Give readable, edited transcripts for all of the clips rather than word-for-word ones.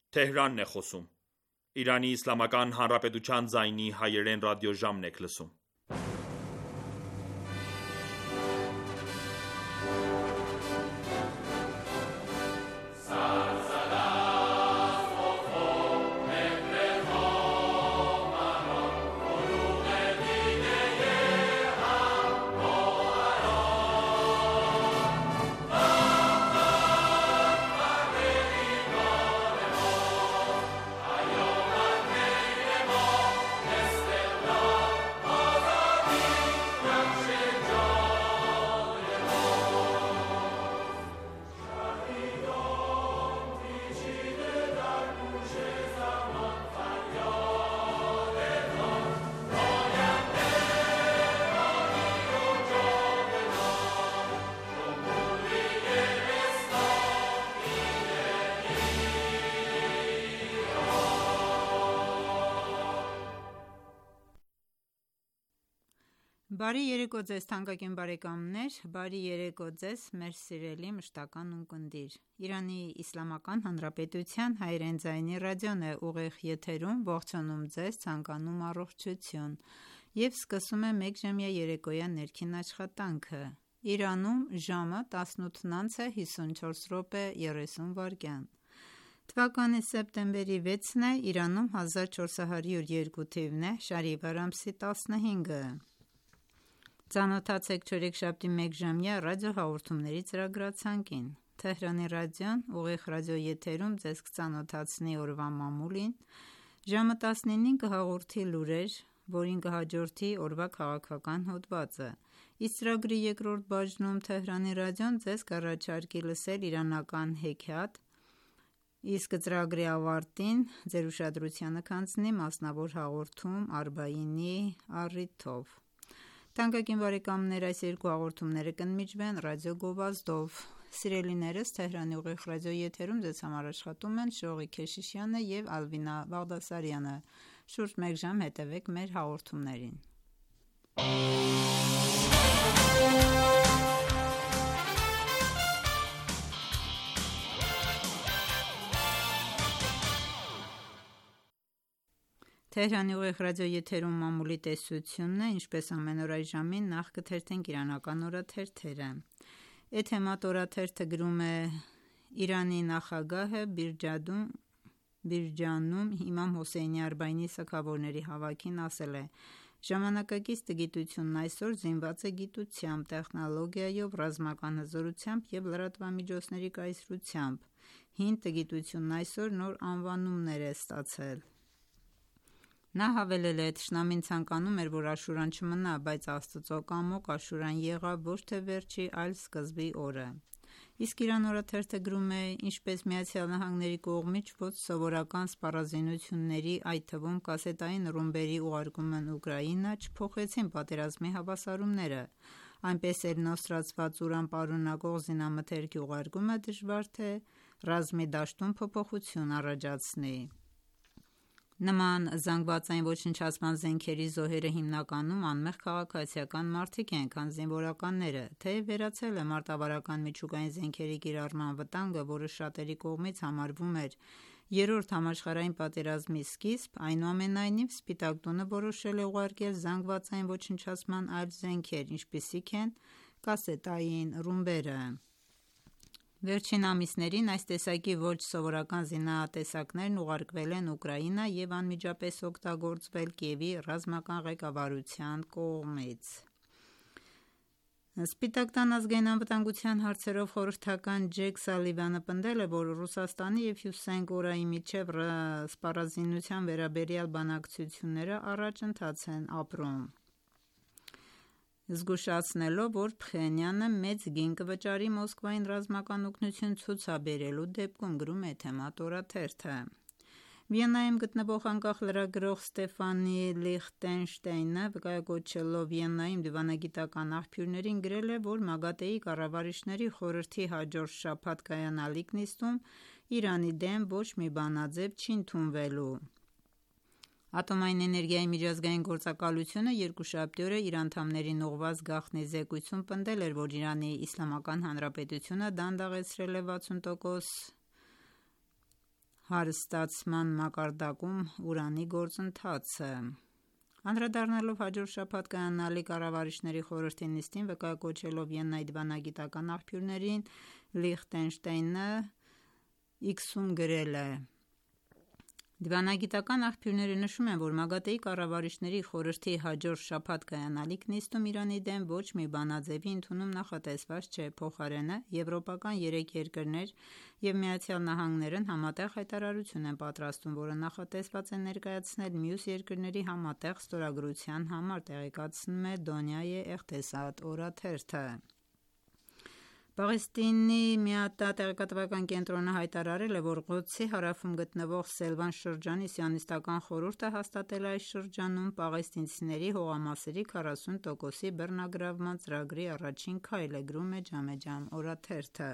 Թեհրանն է խոսում։ Իրանի Իսլամական Հանրապետության ձայնի հայերեն ռադիոժամն եք լսում։ Բարի երեկո ձեզ թանկագին բարեկամներ, բարի երեկո ձեզ մեր սիրելի մշտական ունկնդիր։ Իրանի Իսլամական Հանրապետության հայերեն ձայնի ռադիոն է ուղիղ եթերում, ողջունում ձեզ, ցանկանում առողջություն և սկսում է մեկժամյա երեկոյան ներքին աշխատանքը։ Իրանում ժամը 18:54:30 Թվականի սեպտեմբերի 6-ն է, Իրանում 1402 թիվն է, շարիվար ամսի 15-ը։ Ծանոթացեք չորեքշաբթի մեկժամյա ռադիոհաղորդումների ծրագրացանկին։ Թեհրանի ռադիոն ուղիղ ռադիոեթերում ձեզ կծանոթացնի օրվա մամուլին, ժամը 19-ին կհաղորդի լուրեր, որին կհաջորդի օրվա քաղաքական հոդվածը։ Իսկ ծրագրի երկրորդ բաժնում Թեհրանի ռադիոն ձեզ կառաջարկի լսել իրանական հեքիաթ, իսկ ծրագրի ավարտին ձեր ուշադրությանը կհանձնի մասնավոր հաղորդում Արբաինի առիթով։ Թանկագին բարեկամներ, այս երկու հաղորդումները կընդմիջվեն ռադիո գովազդով։ Սիրելիներս, Թեհրանի ուղիղ ռադիոեթերում ձեզ համար աշխատում են Շողիկ Քեշիշյանը և Ալվինա Բաղդասարյանը։ Շուրջ մեկ ժամ հետևեք մեր հաղորդումներին։ Թեհրանի ուղիղ ռադիոեթերում մամուլի տեսությունն է, ինչպես ամեն օր այս ժամին նախ կթերթենք իրանական օրաթերթերը։ Էթեմատ օրաթերթը գրում է. Իրանի նախագահը Բիրջանում Իմամ Հոսեյնի Արբայինի սգավորների հավաքին ասել է. «Ժամանակակից տգիտությունն այսօր զինված է գիտությամբ, տեխնոլոգիայով, ռազմական հզորությամբ և լրատվամիջոցների կայսրությամբ։ Հին տգիտությունն այսօր նոր անվանումներ է ստացել»։ Նա հավելել է. «Թշնամին ցանկանում էր, որ Աշուրան չմնա, բայց Աստծո կամոք Աշուրան եղավ ոչ թե վերջի, այլ սկզբի օրը»։ Իսկ Իրան օրաթերթը գրում է. «Ինչպես ԱՄՆ-ի կողմից ոչ սովորական սպառազինությունների, այդ թվում կասետային ռումբերի ուղարկումն Ուկրաինա չփոխեցին պատերազմի հավասարումները, այնպես էլ նոսրացված ուրան պարունակող զինամթերքի ուղարկումը դժվար թե ռազմի դաշտում փոփոխություն առաջացնի»։ Նման զանգվածային ոչնչացման զենքերի զոհերը հիմնականում անմեղ քաղաքացիական մարդիկ են, քան զինվորականները։ Թեև վերացել է մարտավարական միջուկային զենքերի կիրառման վտանգը, որը շատերի կողմից համարվում էր Երրորդ համաշխարհային պատերազմի սկիզբ, այնուամենայնիվ Սպիտակ տունը որոշել է ուղարկել զանգվածային ոչնչացման այլ զենքեր, ինչպիսիք են կասետային ռումբերը։ Վերջին ամիսներին այս տեսակի ոչ սովորական զինատեսակներն ուղարկվել են Ուկրաինա և անմիջապես օգտագործվել Կիևի ռազմական ղեկավարության կողմից։ Սպիտակ տան ազգային անվտանգության հարցերով խորհրդական Ջեք Սալիվանը պնդել է, որ Ռուսաստանի և Հյուսիսային Կորեայի միջև սպառազինության վերաբերյալ բանակցությունները առաջընթաց են ապրում, զգուշացնելով, որ Փխենյանը մեծ գին կվճարի Մոսկվային ռազմական օգնություն ցուցաբերելու դեպքում, գրում է Էթեմատ օրաթերթը։ Վիեննայում գտնվող անկախ լրագրող Ստեֆանի Լիխտենշտեյնը, վկայակոչելով Վիեննայում դիվանագիտական աղբյուրներին, գրել է, որ ՄԱԳԱՏԷ-ի կառավարիչների խորհրդի հաջորդ շաբաթ կայանալիք նիստում Իրանի դեմ ոչ մի բանաձև չի ընդունվելու։ Ատոմային էներգիայի միջազգային գործակալությունը երկուշաբթի օրը իր անդամներին ուղղված գաղտնի զեկույցում պնդել էր, որ Իրանի Իսլամական Հանրապետությունը դանդաղեցրել է 60% հարստացման մակարդակում ուրանի գործընթացը։ Անդրադառնալով հաջորդ շաբաթ կայանալի կառավարիչների խորհրդի նիստին, վկայակոչելով Վիեննայի դիվանագիտական աղբյուրներին, Լիխտենշտայնը X-ում գրել է. Դիվանագիտական աղբյուրները նշում են, որ ՄԱԳԱՏԷ-ի կառավարիչների խորհրդի հաջորդ շաբաթ կայանալիք նիստում Իրանի դեմ ոչ մի բանաձևի ընդունում նախատեսված չէ, փոխարենը եվրոպական 3 երկրներ և ԱՄՆ-ն համատեղ հայտարարություն են պատրաստում, որը նախատեսված է ներկայացնել մյուս երկրների համատեղ ստորագրության համար, տեղեկացնում է Դոնյայե Էղտեսադ օրաթերթը։ Պաղեստինի ՄԻԱՏԱ տեղեկատվական կենտրոնը հայտարարել է, որ Ղոդսի հարավում գտնվող Սելվան շրջանի Սիոնիստական խորհուրդը հաստատել է այս շրջանում պաղեստինցիների հողամասերի 40%-ի բռնագրավման ծրագրի առաջին քայլը, գրում է Ջամեջամ օրաթերթը։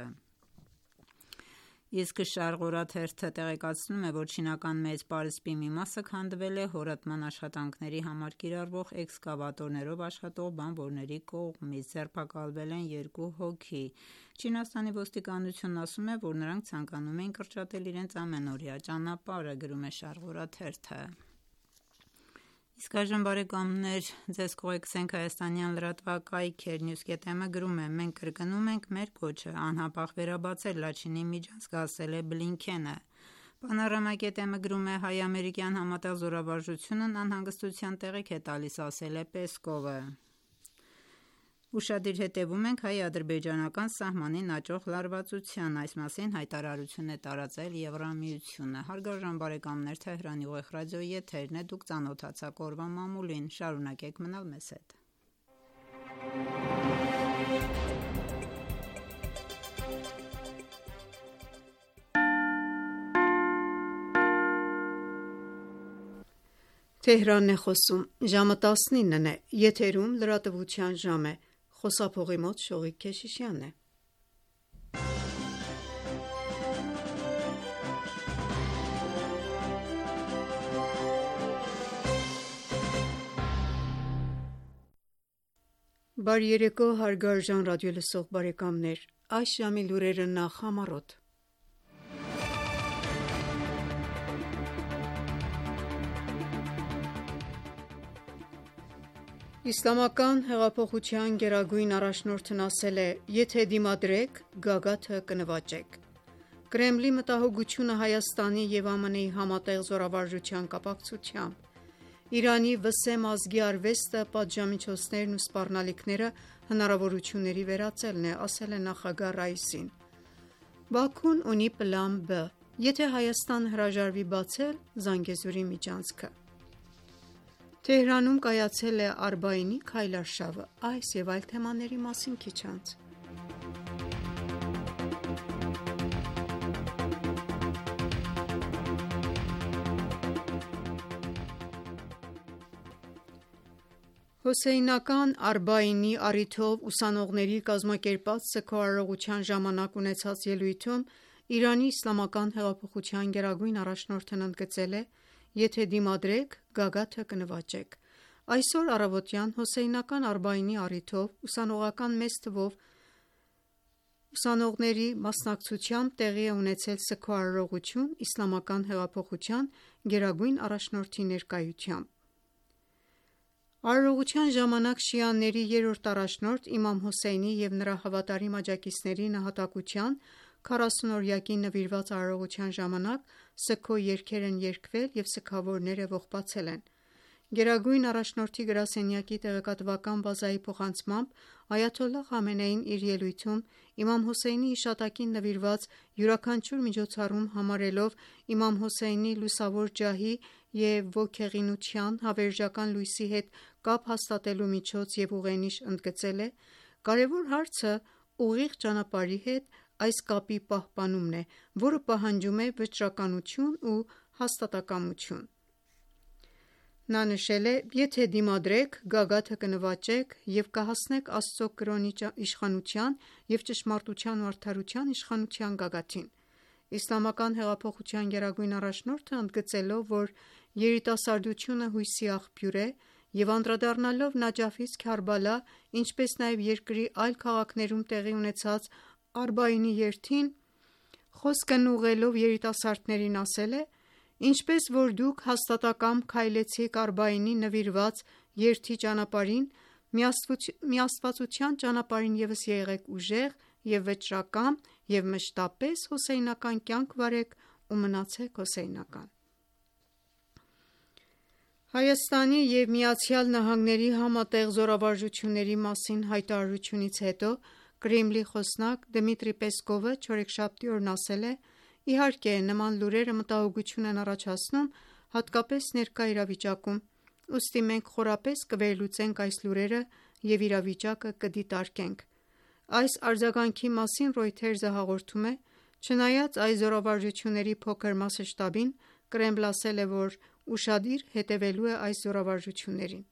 Իսկ Շարղ օրաթերթը տեղեկացնում է, որ չինական մեծ պարսպի մի մասը քանդվել է հորատման աշխատանքների համար կիրառվող էքսկավատորներով աշխատող բանվորների կողմից, ձերբակալվել են 2 հոգի։ Չինաստանի ոստիկանությունն ասում է, որ նրանք ցանկանում էին կրճատել իրենց ամենօրյա ճանապարհը, գրում է Շարղ օրաթերթը։ Իսկ այժմ բարեկամներ, ձեզ կուղեկցենք հայաստանյան լրատվակայքեր News.am-ը գրում է. մենք կրկնում ենք մեր կոչը անհապաղ վերաբացել Լաչինի միջանցքը, ասել է Բլինքենը։ Panorama.am-ը գրում է. հայ-ամերիկյան համատեղ զորավարժությունն անհանգստության տեղիք է տալիս, ասել է Պեսկովը։ Ուշադիր հետևում ենք հայ-ադրբեջանական սահմանին աճող լարվածության, այս մասին հայտարարություն է տարածել Եվրամիությունը։ Հարգարժան բարեկամներ, Թեհրանի ուղիղ ռադիոյի եթերն է, դուք ծանոթացաք օրվա մամուլին, շարունակեք մնալ մեզ հետ։ Թեհրանն է խոսում, ժամը 19-ն է, եթերում լրատվության ժամ է, խոսափողի մոտ Շողիկ Քեշիշյանն է։ Բարի երեկո, հարգարժան ռադիոլսող բարեկամներ, այս ժամի լուրերը նախ համառոտ։ Իսլամական հեղափոխության գերագույն առաջնորդն ասել է. «Եթե դիմադրեք, գագաթը կնվաճեք»։ Կրեմլի մտահոգությունը Հայաստանի և ԱՄՆ-ի համատեղ զորավարժության կապակցությամբ։ Իրանի վսեմ ազգի արվեստը, պատժամիջոցներն ու սպառնալիքները հնարավորությունների վերածելն է, ասել է նախագահ Ռայիսին։ Բաքուն ունի պլան B, եթե Հայաստանը հրաժարվի բացել Զանգեզուրի միջանցքը։ Թեհրանում կայացել է Արբաինի քայլարշավը, այս և այլ թեմաների մասին քիչ անց։ Հոսեյնական Արբաինի առիթով ուսանողների կազմակերպած սգո արարողության ժամանակ ունեցած ելույթում Իրանի Իսլամական հեղափոխության գերագույն առաջնորդն ընդգծել է. «Եթե դիմադրեք, գագաթը կնվաճեք»։ Այսօր առավոտյան Հոսեյնական Արբաինի առիթով ուսանողական մեծ թվով ուսանողների մասնակցությամբ տեղի է ունեցել սգո արարողություն Իսլամական հեղափոխության գերագույն առաջնորդի ներկայությամբ։ Արարողության ժամանակ շիաների երրորդ առաջնորդ իմամ Հոսեյնի և նրա հավատարիմ աջակիցների նահատակության 40-օրյակին նվիրված արարողության ժամանակ սգո երգեր են երգվել և սգավորները ողբացել են։ Գերագույն առաջնորդի գրասենյակի տեղեկատվական բազայի փոխանցմամբ Այաթոլլահ Խամենեին իր ելույթում իմամ Հոսեյնի հիշատակին նվիրված յուրաքանչյուր միջոցառում համարելով իմամ Հոսեյնի լուսավոր ջահի և ոգեղինության հավերժական լույսի հետ կապ հաստատելու միջոց և ուղենիշ ընդգծել է. «Կարևոր հարցը ուղիղ ճանապարհի հետ այս կապի պահպանումն է, որը պահանջում է վճռականություն ու հաստատակամություն»։ Նա նշել է. «Եթե դիմադրեք, գագաթը կնվաճեք և կհասնեք Աստծո կրոնի իշխանության և ճշմարտության ու արդարության իշխանության գագաթին»։ Իսլամական հեղափոխության գերագույն առաջնորդը ընդգծելով, որ երիտասարդությունը հույսի աղբյուր է և անդրադառնալով Նաջաֆից Քարբալա, ինչպես նաև երկրի այլ քաղաքներում տեղի ունեցած Արբաինի երթին, Խոսքն ուղղելով երիտասարդներին ասել է. «Ինչպես որ դուք հաստատակամ քայլեցիք Արբաինի նվիրված երթի ճանապարհին, միաստվածության ճանապարհին ևս եղեք ուժեղ և վճռակամ և մշտապես հոսեյնական կյանք վարեք ու մնացեք հոսեյնական»։ Հայաստանի և ԱՄՆ-ի համատեղ զորավարժությունների մասին հայտարարությունից հետո Կրեմլի խոսնակ Դմիտրի Պեսկովը չորեքշաբթի օրն ասել է. «Իհարկե, նման լուրերը մտահոգություն են առաջացնում, հատկապես ներկա իրավիճակում, ուստի մենք խորապես կվերլուծենք այս լուրերը և իրավիճակը կդիտարկենք»։ Այս արձագանքի մասին Reuters-ը հաղորդում է. «Չնայած այս զորավարժությունների փոքր մասը շտաբին, Կրեմլն ասել է, որ ուշադիր հետևելու է այս զորավարժություններին»։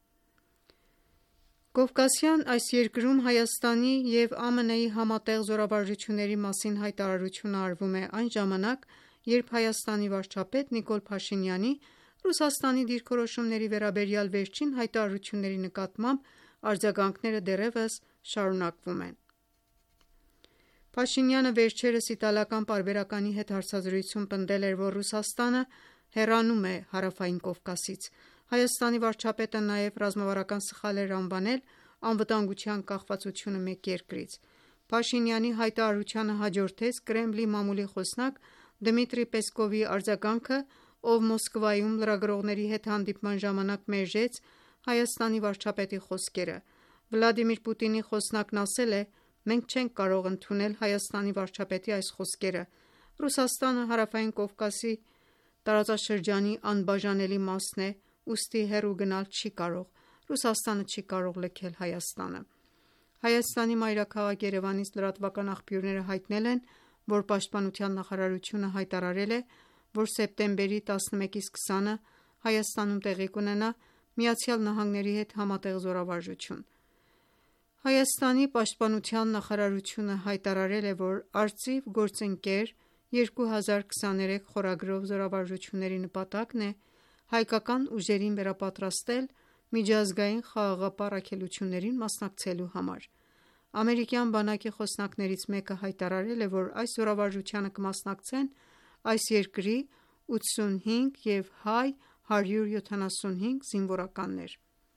Կովկասյան այս երկրում Հայաստանի և ԱՄՆ-ի համատեղ զորավարժությունների մասին հայտարարությունը արվում է այն ժամանակ, երբ Հայաստանի վարչապետ Նիկոլ Փաշինյանի Ռուսաստանի դիրքորոշումների վերաբերյալ վերջին հայտարարությունների նկատմամբ արձագանքները դեռևս շարունակվում են։ Փաշինյանը վերջերս իտալական պարբերականի հետ հարցազրույցում պնդել էր, որ Ռուսաստանը հեռանում է Հարավային Կովկասից։ Հայաստանի վարչապետը նաև ռազմավարական սխալ էր անվանել անվտանգության կախվածությունը մեկ երկրից։ Փաշինյանի հայտարարությանը հաջորդեց Կրեմլի մամուլի խոսնակ Դմիտրի Պեսկովի արձագանքը, ով Մոսկվայում լրագրողների հետ հանդիպման ժամանակ մերժեց Հայաստանի վարչապետի խոսքերը։ Վլադիմիր Պուտինի խոսնակն ասել է. «Մենք չենք կարող ընդունել Հայաստանի վարչապետի այս խոսքերը։ Ռուսաստանը Հարավային Կովկասի տարածաշրջանի անբաժանելի մասն է, ուստի հեռու գնալ չի կարող։ Ռուսաստանը չի կարող լքել Հայաստանը»։ Հայաստանի մայրաքաղաք Երևանից լրատվական աղբյուրները հայտնել են, որ Պաշտպանության նախարարությունը հայտարարել է, որ սեպտեմբերի 11-ից 20-ը Հայաստանում տեղի կունենա ԱՄՆ-ի հետ համատեղ զորավարժություն։ Հայաստանի պաշտպանության նախարարությունը հայտարարել է, որ «Արծիվ գործընկեր 2023» խորագրով զորավարժությունների նպատակն է հայկական ուժերին վերապատրաստել միջազգային խաղաղապահ առաքելություններին մասնակցելու համար։ Ամերիկյան բանակի խոսնակներից մեկը հայտարարել է, որ այս զորավարժությանը կմասնակցեն այս երկրի 85 և հայ 175 զինվորականներ։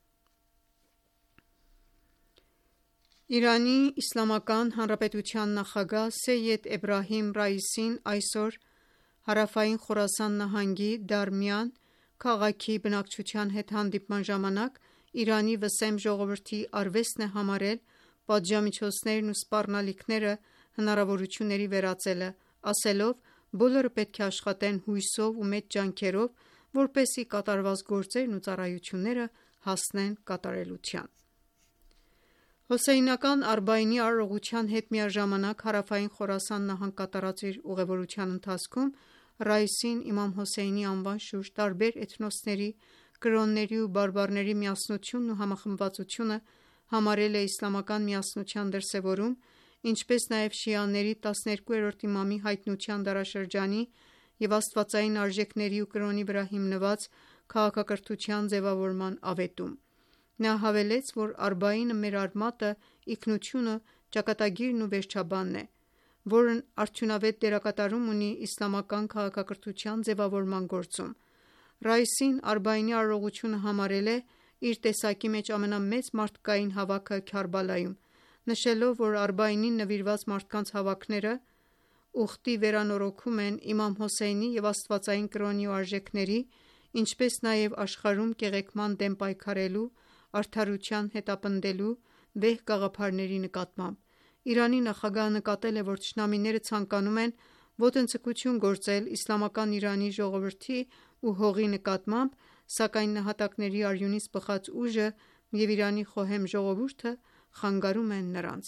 ԻԻՀ նախագահ Սեյեդ Էբրահիմ Ռայիսին այսօր Հարավային Խորասան նահանգի Դարմիան քաղաքի բնակչության հետ հանդիպման ժամանակ Իրանի վսեմ ժողովրդի արվեստն է համարել պատժամիջոցներն ու սպառնալիքները հնարավորությունների վերածելը, ասելով. «Բոլորը պետք է աշխատեն հույսով ու մեծ ջանքերով, որպեսզի կատարված գործերն ու ծառայությունները հասնեն կատարելության»։ Հոսեյնական Արբաինի արարողության հետ միաժամանակ Հարավային Խորասան նահանգ կատարած իր ուղևորության ընթացքում Ռայիսին Իմամ Հոսեյնի անվան շուրջ տարբեր էթնոսների, կրոնների ու բարբառների միասնությունն ու համախմբվածությունը համարել է իսլամական միասնության դրսևորում, ինչպես նաև շիաների 12-րդ իմամի հայտնության դարաշրջանի և աստվածային արժեքների ու կրոնի վրա հիմնված քաղաքակրթության ձևավորման աղետում։ Նա հավելեց, որ Արբաինը մեր արմատը, ինքնությունը, ճակատագիրն ու վերջաբանն է, որն արդյունավետ դերակատարում ունի իսլամական քաղաքակրթության ձևավորման գործում։ Ռայիսին Արբաինի արարողությունը համարել է իր տեսակի մեջ ամենամեծ մարդկային հավաքը Քարբալայում, նշելով, որ Արբաինին նվիրված մարդկանց հավաքները ուխտի վերանորոգում են իմամ Հոսեյնի և աստվածային կրոնի ու արժեքների, ինչպես նաև աշխարհում կեղեքման դեմ պայքարելու, արդարության հետապնդելու վեհ գաղափարների նկատմամբ։ Իրանի նախագահը նկատել է, որ թշնամիները ցանկանում են ոտնձգություն գործել իսլամական Իրանի ժողովրդի ու հողի նկատմամբ, սակայն նահատակների արյունից բխած ուժը և Իրանի խոհեմ ժողովուրդը խանգարում են նրանց։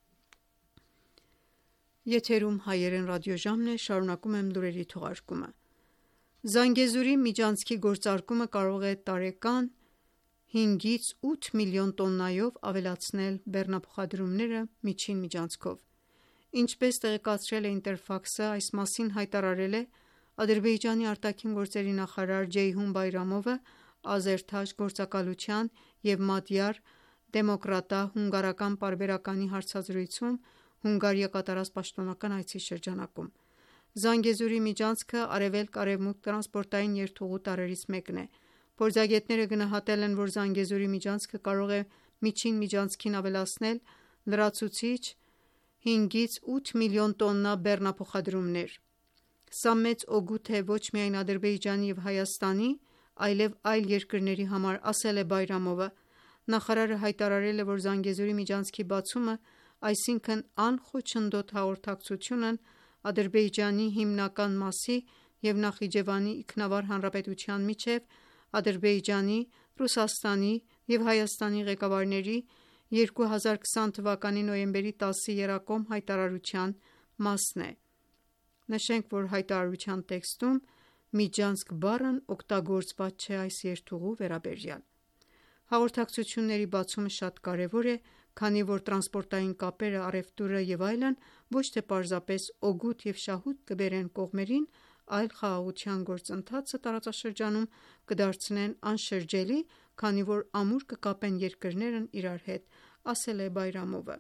Զանգեզուրի միջանցքի գործարկումը կարող է տարեկան 5-8 միլիոն տոննայով ավելացնել բեռնափոխադրումները միջին միջանցքով։ Ինչպես տեղեկացրել է Ինտերֆաքս-ը, այս մասին հայտարարել է Ադրբեջանի արտաքին գործերի նախարար Ջեյհուն Բայրամովը Ազերթաջ գործակալության և Մադյար դեմոկրատա-հունգարական պարբերականի հարցազրույցում Հունգարիա կատարած պաշտոնական այցի շրջանակում։ Զանգեզուրի միջանցքը արևելք-արևմուտք տրանսպորտային երթուղու տարրերից մեկն է։ Փորձագետները գնահատել են, որ Զանգեզուրի միջանցքը կարող է միջին միջանցքին ավելացնել լրացուցիչ 5-ից 8 միլիոն տոննա բեռնափոխադրումներ։ Սա մեծ օգուտ է ոչ միայն Ադրբեջանի և Հայաստանի, այլև այլ երկրների համար, ասել է Բայրամովը։ Նախարարը հայտարարել է, որ Զանգեզուրի միջանցքի բացումը, այսինքն անխոչնդոտ հաղորդակցությունն Ադրբեջանի հիմնական մասի և Նախիջևանի ինքնավար հանրապետության միջև Ադրբեջանի, Ռուսաստանի և Հայաստանի ղեկավարների 2020 թվականի նոյեմբերի 10-ի եռակողմ հայտարարության մասն է։ Նշենք, որ հայտարարության տեքստում միջանցք բառն օգտագործված չէ այս երթուղու վերաբերյալ։ Հաղորդակցությունների բացումը շատ կարևոր է, քանի որ տրանսպորտային կապերը, առևտուրը և այլն ոչ թե պարզապես օգուտ և շահույթ կբերեն կողմերին, այլ խաղաղության գործընթացը տարածաշրջանում կդարձնեն անշրջելի, քանի որ ամուր կկապեն երկրներն իրար հետ, ասել է Բայրամովը։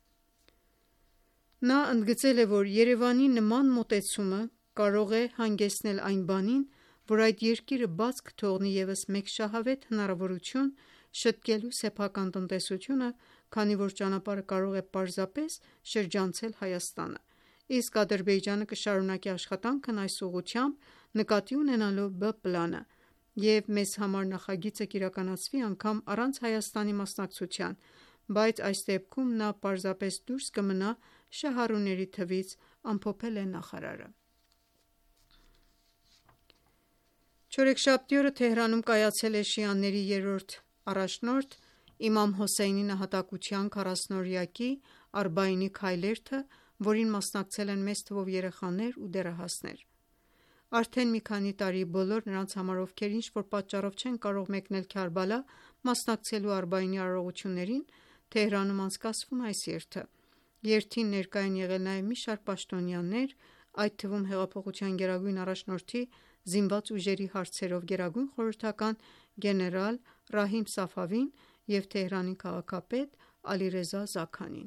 Նա ընդգծել է, որ Երևանի նման մոտեցումը կարող է հանգեցնել այն բանին, որ այդ երկիրը բաց կթողնի ևս մեկ շահավետ հնարավորություն շտկելու սեփական տնտեսությունը, քանի որ ճանապարհը կարող է պարզապես շրջանցել Հայաստանը, իսկ Ադրբեջանը կշարունակի աշխատանքն այս ուղղությամբ, նկատի ունենալով B պլանը, և մեզ համար նախագիծը կիրականացվի անգամ առանց Հայաստանի մասնակցության, բայց այս դեպքում նա պարզապես դուրս կմնա շահառուների թվից, ամփոփել է նախարարը։ Չորեքշաբթի օրը Թեհրանում կայացել է շիաների երրորդ առաջնորդ իմամ Հոսեյնի նահատակության 40-օրյակի Արբաինի քայլերթը, որին մասնակցել են մեծ թվով երեխաներ ու դեռահասներ։ Արդեն մի քանի տարի բոլոր նրանց համար, ովքեր ինչ-որ պատճառով չեն կարող մեկնել Քարբալա մասնակցելու Արբաինի արարողություններին, Թեհրանում անցկացվում է այս երթը։ Երթին ներկա են եղել նաև մի շարք պաշտոնյաներ, այդ թվում հեղափոխության գերագույն առաջնորդի զինված ուժերի հարցերով գերագույն խորհրդական գեներալ Ռահիմ Սաֆավին և Թեհրանի քաղաքապետ Ալիրեզա Զաքանին։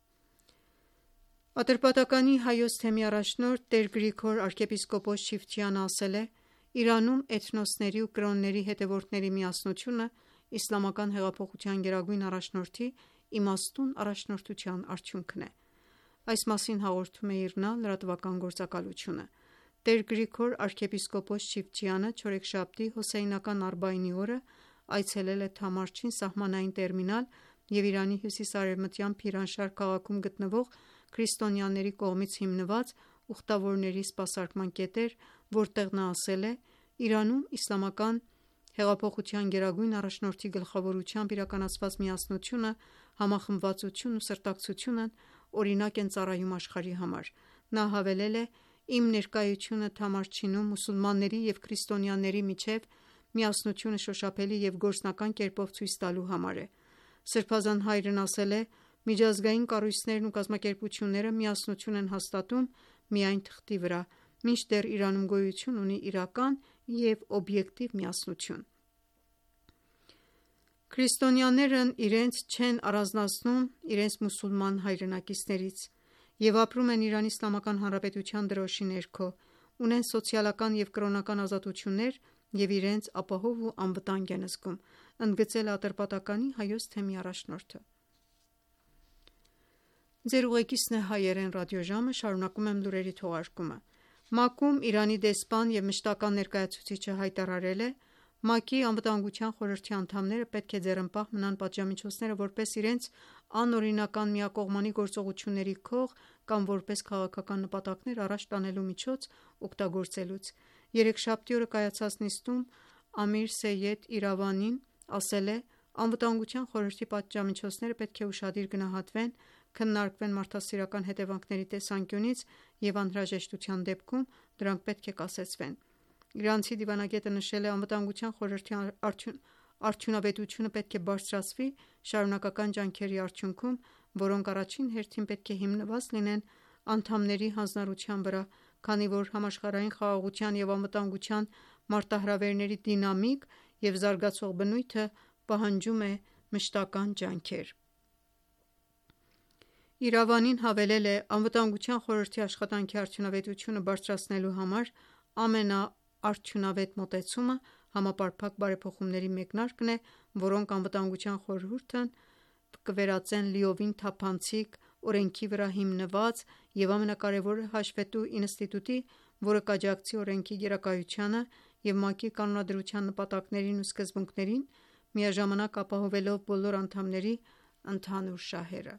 Ատրպատականի Հայոց թեմի առաջնորդ Տեր Գրիգոր arczepiskopos Չիֆչյանը ասել է. «Իրանում էթնոսների ու կրոնների հետևորդների միասնությունը իսլամական հեղափոխության գերագույն առաջնորդի իմաստուն առաջնորդության արդյունքն է»։ Այս մասին հաղորդում է ԻՌՆԱ լրատվական գործակալությունը։ Տեր Գրիգոր arczepiskopos Չիֆչյանը չորեքշաբթի Հոսեյնական Արբաինի օրը այցելել է Թամարչին սահմանային տերմինալ և Իրանի հյուսիս-արևմտյան Փիրանշահր քաղաքում գտնվող քրիստոնյաների կողմից հիմնված ուխտավորների սպասարկման կետեր, որտեղ նա ասել է. «Իրանում իսլամական հեղափոխության գերագույն առաջնորդի գլխավորությամբ իրականացված միասնությունը, համախմբվածությունն ու սրտակցությունն օրինակ են ծառայում աշխարհի համար»։ Նա հավելել է. «Իմ ներկայությունը Թամարչինում մուսուլմանների և քրիստոնյաների միջև միասնությունը շոշափելի և գործնական կերպով ցույց տալու համար է»։ Սրբազան հայրն ասել է. «Միջազգային կառույցներն ու կազմակերպությունները միասնություն են հաստատում միայն թղթի վրա, մինչդեռ Իրանում գոյություն ունի իրական և օբյեկտիվ միասնություն»։ Քրիստոնյաներն իրենց չեն առանձնացնում իրենց մուսուլման հայրենակիցներից և ապրում են Իրանի Իսլամական Հանրապետության դրոշի ներքո, ունեն սոցիալական և կրոնական ազատություններ և իրենց ապահով ու անվտանգ են զգում, ընդգծել է Ատրպատականի Հայոց թեմի առաջնորդը։ ՄԱԿ-ում Իրանի դեսպան և մշտական ներկայացուցիչը հայտարարել է. «ՄԱԿ-ի Անվտանգության խորհրդի անդամները պետք է ձեռնպահ մնան պատժամիջոցները որպես իրենց անօրինական միակողմանի գործողությունների քող կամ որպես քաղաքական նպատակներ առաջ տանելու միջոց օգտագործելուց»։ Երեքշաբթի օրը կայացած նիստում Ամիր Սեյեդ Իրավանին ասել է. «Անվտանգության խորհրդի պատժամիջոցները պետք է ուշադիր գնահատվեն, քննարկվեն մարդասիրական հետևանքների տեսանկյունից և անհրաժեշտության դեպքում դրանք պետք է կասեցվեն»։ Իրանցի դիվանագետը նշել է. «Անվտանգության խորհրդի արդյունավետությունը պետք է բարձրացվի շարունակական ջանքերի արդյունքում, որոնք առաջին հերթին պետք է հիմնված լինեն անդամների հանձնառության վրա, քանի որ համաշխարհային խաղաղության և անվտանգության մարտահրավերների դինամիկ և զարգացող բնույթը պահանջում է մշտական ջանքեր»։ Իրավանին հավելել է. «Անվտանգության խորհրդի աշխատանքի արդյունավետությունը բարձրացնելու համար ամենաարդյունավետ մոտեցումը համապարփակ բարեփոխումների մեկնարկն է, որոնք Անվտանգության խորհուրդն կվերածեն լիովին թափանցիկ, օրենքի վրա հիմնված և ամենակարևորը հաշվետու ինստիտուտի, որը կաջակցի օրենքի գերակայությանը և ՄԱԿ-ի կանոնադրության նպատակներին ու սկզբունքներին, միաժամանակ ապահովելով բոլոր անդամների ընդհանուր շահերը»։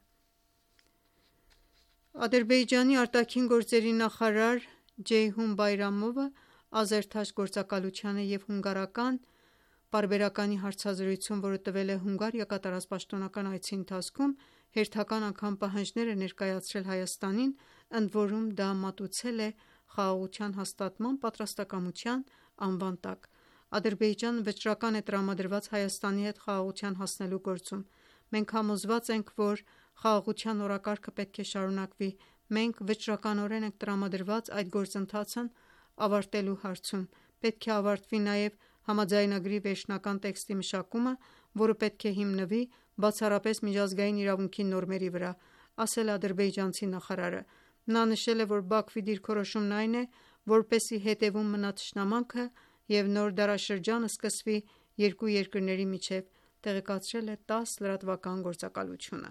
Ադրբեջանի արտաքին գործերի նախարար Ջեյհուն Բայրամովը Ազերթաչ գործակալությանը և հունգարական պարբերականի հարցազրույցում, որը տվել է Հունգարիա կատարած պաշտոնական այցի ընթացքում, հերթական անգամ պահանջներ է ներկայացրել Հայաստանին, ընդորում դա մատուցել է խաղաղության հաստատման պատրաստակամության անվան տակ։ Ադրբեջանը վճռական է տրամադրված Հայաստանի հետ խաղաղության հասնելու գործում։ Մենք համոզված ենք, որ խաղաղության օրակարգը պետք է շարունակվի։ Մենք վճռականորեն ենք տրամադրված այդ գործընթացն ավարտելու հարցում։ Պետք է ավարտվի նաև համաձայնագրի վերջնական տեքստի մշակումը, որը պետք է հիմնվի բացառապես միջազգային իրավունքի նորմերի վրա, ասել է ադրբեջանցի նախարարը։ Նա նշել է, որ Բաքվի դիրքորոշումն այն է, որպեսզի հետևում մնա թշնամանքը և նոր դարաշրջանը սկսվի երկու երկրների միջև, տեղեկացրել է ՏԱՍՍ լրատվական գործակալությունը։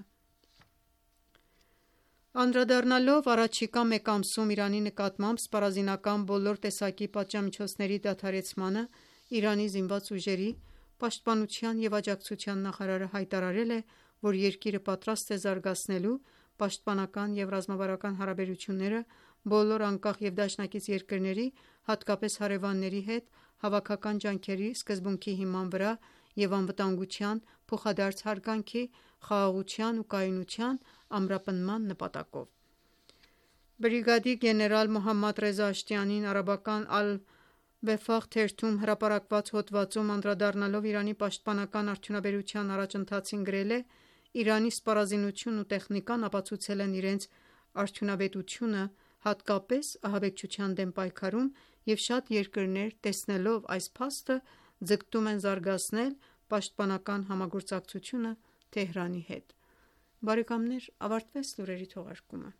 Անդրադառնալով առաջիկա մեկ ամսում Իրանի նկատմամբ սպառազինական բոլոր տեսակի պատժամիջոցների դադարեցմանը, Իրանի զինված ուժերի պաշտպանության և աջակցության նախարարը հայտարարել է, որ երկիրը պատրաստ է զարգացնելու պաշտպանական և ռազմավարական հարաբերությունները բոլոր անկախ և դաշնակից երկրների, հատկապես հարևանների հետ հավաքական ջանքերի սկզբունքի հիման վրա և անվտանգության, փոխադարձ հարգանքի, խաղաղության ու կայունության ամրապնդման նպատակով։ Բրիգադի գեներալ Մոհամմադ Ռեզա Աշտիանին արաբական Ալ-Վեֆաղ թերթում հրապարակված հոդվածում անդրադառնալով Իրանի պաշտպանական արդյունաբերության առաջընթացին գրել է. «Իրանի սպառազինությունն ու տեխնիկան ապացուցել են իրենց արդյունավետությունը, հատկապես ահաբեկչության դեմ պայքարում, և շատ երկրներ, տեսնելով այս փաստը, ձգտում են զարգացնել պաշտպանական համագործակցությունը Թեհրանի հետ»։ Ավարտվեց լուրերի թողարկումը։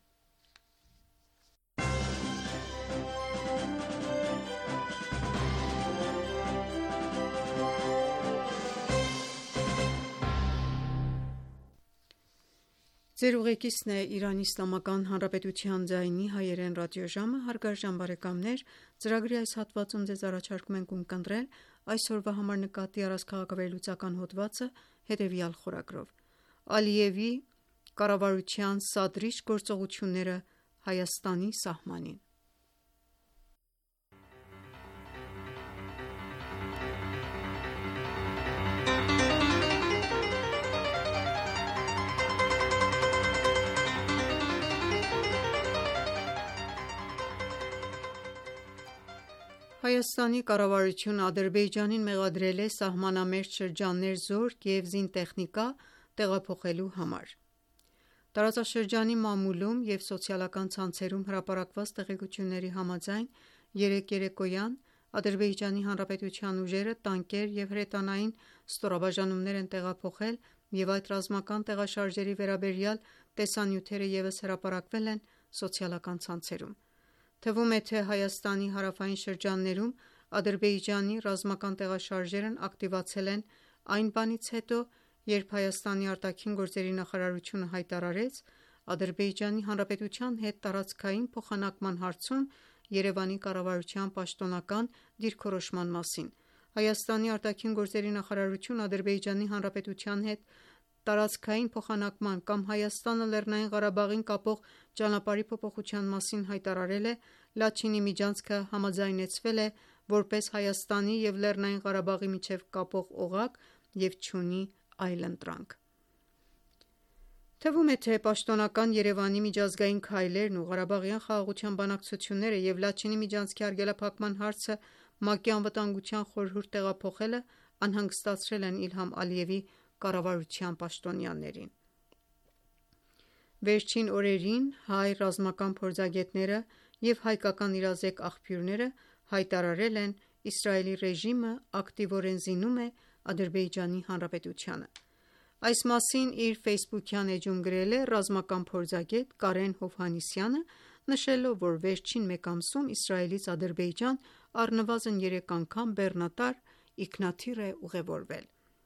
Ծրագրի այս հատվածում ձեզ առաջարկում ենք ունկնդրել այսօրվա համար նկատի առած քաղաքավարի-լուծական հոդվածը հետևյալ խորագրով. Ալիևի կառավարության սադրիչ գործողությունները Հայաստանի սահմանին։ Հայաստանի կառավարությունը Ադրբեջանին մեղադրել է սահմանամերձ շրջաններ զորք և զինտեխնիկա տեղափոխելու համար։ Տարածաշրջանի մամուլում և սոցիալական ցանցերում հրապարակված տեղեկությունների համաձայն, երեկ երեկոյան Ադրբեջանի Հանրապետության ուժերը տանկեր և հրետանային ստորաբաժանումներ են տեղափոխել և այդ ռազմական տեղաշարժերի վերաբերյալ տեսանյութերը ևս հրապարակվել են սոցիալական ցանցերում։ Թվում է, թե Հայաստանի հարավային շրջաններում Ադրբեջանի ռազմական տեղաշարժերն ակտիվացել են այն բանից հետո, երբ Հայաստանի արտաքին գործերի նախարարությունը հայտարարեց Ադրբեջանի Հանրապետության հետ տարածքային փոխանակման հարցում Երևանի կառավարության պաշտոնական դիրքորոշման մասին։ Հայաստանի արտաքին գործերի նախարարությունը Ադրբեջանի Հանրապետության հետ տարածքային փոխանակման կամ Հայաստանը Լեռնային Ղարաբաղին կապող ճանապարհի փոփոխության մասին հայտարարել է. Լաչինի միջանցքը համաձայնեցվել է որպես Հայաստանի և Լեռնային Ղարաբաղի միջև կապող օղակ և չունի այլընտրանք։ Թվում է, թե պաշտոնական Երևանի միջազգային քայլերն ու Ղարաբաղյան խաղաղության բանակցությունները և Լաչինի միջանցքի արգելափակման հարցը ՄԱԿ-ի Անվտանգության խորհուրդ տեղափոխելը անհանգստացրել են Իլհամ Ալիևի կառավարության պաշտոնյաներին։ Վերջին օրերին հայ ռազմական փորձագետները և հայկական իրազեկ աղբյուրները հայտարարել են Իսրայելի ռեժիմը ակտիվորեն զինում է Ադրբեջանի Հանրապետությանը։ Այս մասին իր Facebook-յան էջում գրել է ռազմական փորձագետ Կարեն Հովհաննիսյանը, նշելով, որ վերջին մեկ ամսում Իսրայելից Ադրբեջան առնվազն 3 անգամ բեռնատար ինքնաթիռ է ուղևորվել։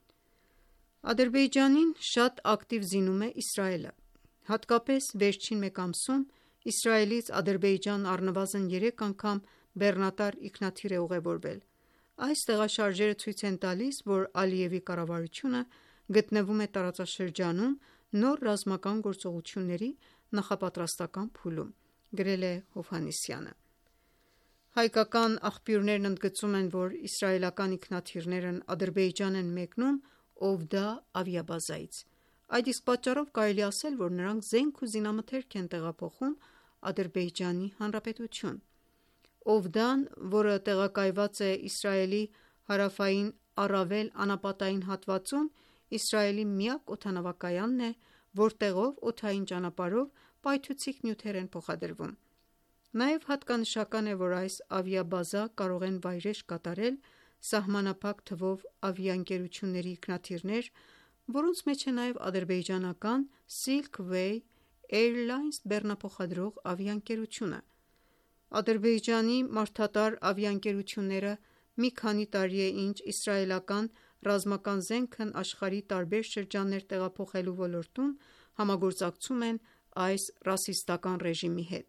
Ադրբեջանին շատ ակտիվ զինում է Իսրայելը։ Հատկապես վերջին մեկ ամսում Իսրայելից Ադրբեջան առնվազն 3 անգամ բեռնատար ինքնաթիռ է ուղևորվել։ Այս տեղաշարժերը ցույց են տալիս, որ Ալիևի կառավարությունը գտնվում է տարածաշրջանում նոր ռազմական գործողությունների նախապատրաստական փուլում, գրել է Հովհաննիսյանը։ Հայկական աղբյուրներն ընդգծում են, որ իսրայելական ինքնաթիռներն Ադրբեջան են մեկնում Օվդա ավիաբազայից։ Այդ իսկ պատճառով կարելի ասել, որ նրանք զենք ու զինամթերք են տեղափոխում Ադրբեջանի Հանրապետություն։ Օվդան, որը տեղակայված է Իսրայելի հարավային առավել անապատային հատվածում, Իսրայելի միակ օդանավակայանն է, որտեղով օդային ճանապարհով պայթուցիկ նյութեր են փոխադրվում։ Նաև հատկանշական է, որ այս ավիաբազա կարող են վայրէջք կատարել սահմանափակ թվով ավիաընկերությունների ինքնաթիռներ, որոնց մեջ է նաև ադրբեջանական Silkway Airlines բեռնափոխադրող ավիաընկերությունը։ Ադրբեջանի մարդատար ավիաընկերությունները մի քանի տարի է ինչ իսրայելական ռազմական զենքն աշխարհի տարբեր շրջաններ տեղափոխելու ոլորտում համագործակցում են այս ռասիստական ռեժիմի հետ։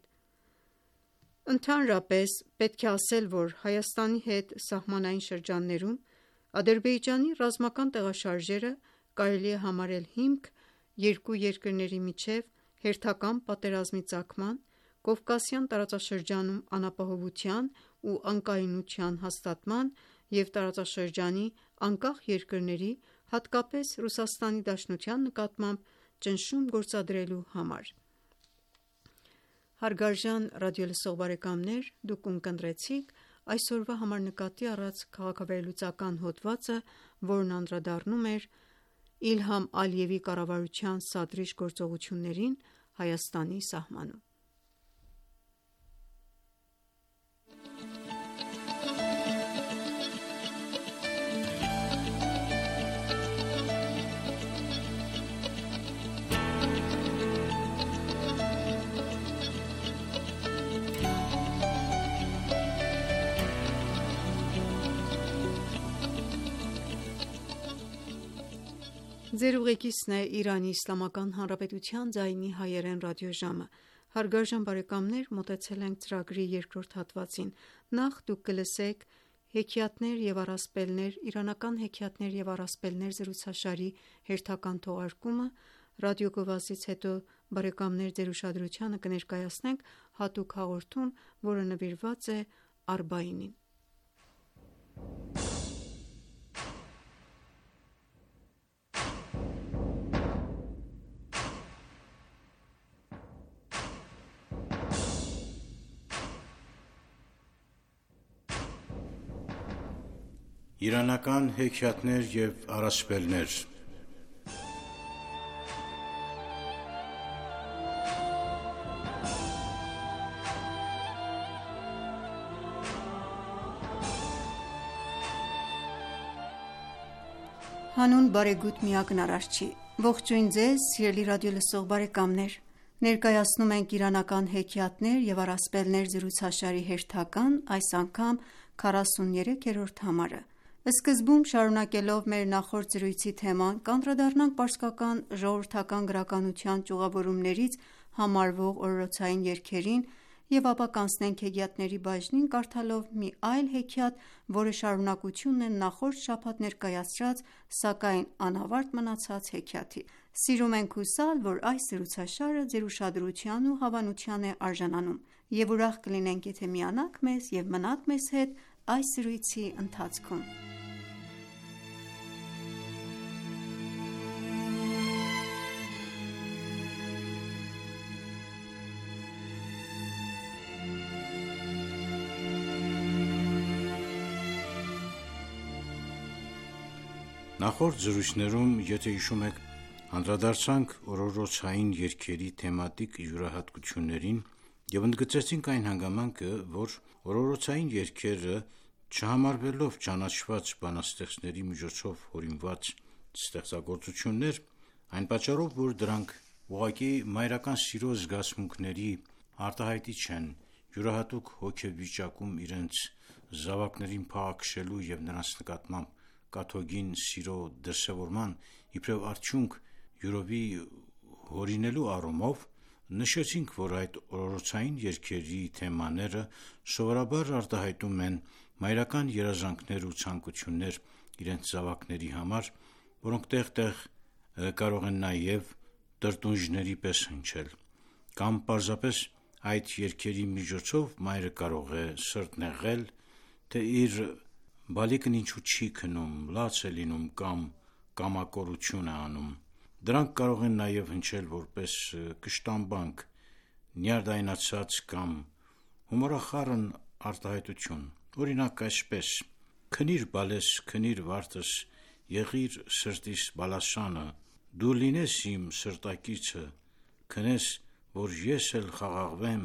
Ընդհանրապես, պետք է ասել, որ Հայաստանի հետ սահմանային շրջաններում Ադրբեջանի ռազմական տեղաշարժերը կարելի է համարել հիմք երկու երկրների միջև հերթական պատերազմի ծագման, Կովկասյան տարածաշրջանում անապահովության ու անկայունության հաստատման և տարածաշրջանի անկախ երկրների, հատկապես Ռուսաստանի Դաշնության նկատմամբ ճնշում գործադրելու համար։ Հարգարժան ռադիոլսող բարեկամներ, դուք ունկնդրեցիք այսօրվա համար նկատի առած քաղաքավերլուծական հոդվածը, որն անդրադառնում էր Իլհամ Ալիևի կառավարության սադրիչ գործողություններին Հայաստանի սահմանում։ Ձեր ուղեկիցն է Իրանի Իսլամական Հանրապետության ձայնի հայերեն ռադիոժամը։ Հարգարժան բարեկամներ, մոտեցել ենք ծրագրի երկրորդ հատվածին։ Նախ դուք կլսեք Հեքիաթներ և առասպելներ, իրանական հեքիաթներ և առասպելներ զրուցաշարի հերթական թողարկումը։ Ռադիոգովազդից հետո բարեկամներ ձեր ուշադրությանը կներկայացնենք հատուկ հաղորդում, որը նվիրված է Արբաինին։ Իրանական հեքիաթներ և առասպելներ։ Հանուն բարեգութ միակն Արարչի։ Ողջույն ձեզ սիրելի ռադիոլսող բարեկամներ։ Ներկայացնում ենք իրանական հեքիաթներ և առասպելներ զրուցաշարի հերթական, այս անգամ 43-րդ համարը։ Սկզբում, շարունակելով մեր նախորդ զրույցի թեման, կանդրադառնանք պարսկական ժողովրդական գրականության ճյուղավորումներից համարվող օրորոցային երգերին և ապա կանցնենք հեքիաթների բաժնին, կարդալով մի այլ հեքիաթ, որը շարունակությունն է նախորդ շաբաթ ներկայացրած, սակայն անավարտ մնացած հեքիաթի։ Սիրում ենք հուսալ, որ այս զրուցաշարը ձեր ուշադրության ու հավանության է արժանանում, և ուրախ կլինենք, եթե միանաք մեզ և մնաք մեզ հետ այս զրույցի ընթացքում։ Նախորդ զրույցներում, եթե հիշում եք, անդրադարձանք օրորոցային երգերի թեմատիկ յուրահատկություններին և ընդգծեցինք այն հանգամանքը, որ օրորոցային երգերը, չհամարվելով ճանաչված բանաստեղծների միջոցով հորինված ստեղծագործություններ, Այն պատճառով, որ դրանք ուղղակի մայրական սիրո զգացմունքների արտահայտիչ են, յուրահատուկ հոգեվիճակում իրենց զավակներին փաղաքշելու և նրանց նկատմամբ կաթողին սիրո դրսևորման իբրև արդյունք յուրովի հորինելու առումով, նշեցինք, որ այդ օրորոցային երգերի թեմաները սովորաբար արտահայտում են մայրական երազանքներ ու ցանկություններ իրենց զավակների համար, որոնք տեղ-տեղ կարող են նաև տրտունջների պես հնչել, կամ պարզապես այդ երգերի միջոցով մայրը կարող է սրտնեղել, թե իր բալիկն ինչու չի քնում, լաց է լինում կամ կամակորություն է անում։ Դրանք կարող են նաև հնչել որպես կշտամբանք, նյարդայնացած կամ հումորախառն արտահայտություն, օրինակ այսպես. «Քնիր բալես, քնիր վարդս, եղիր սրտիս բալասանը, դու լինես իմ սրտակիցը, քնես, որ ես էլ խաղաղվեմ,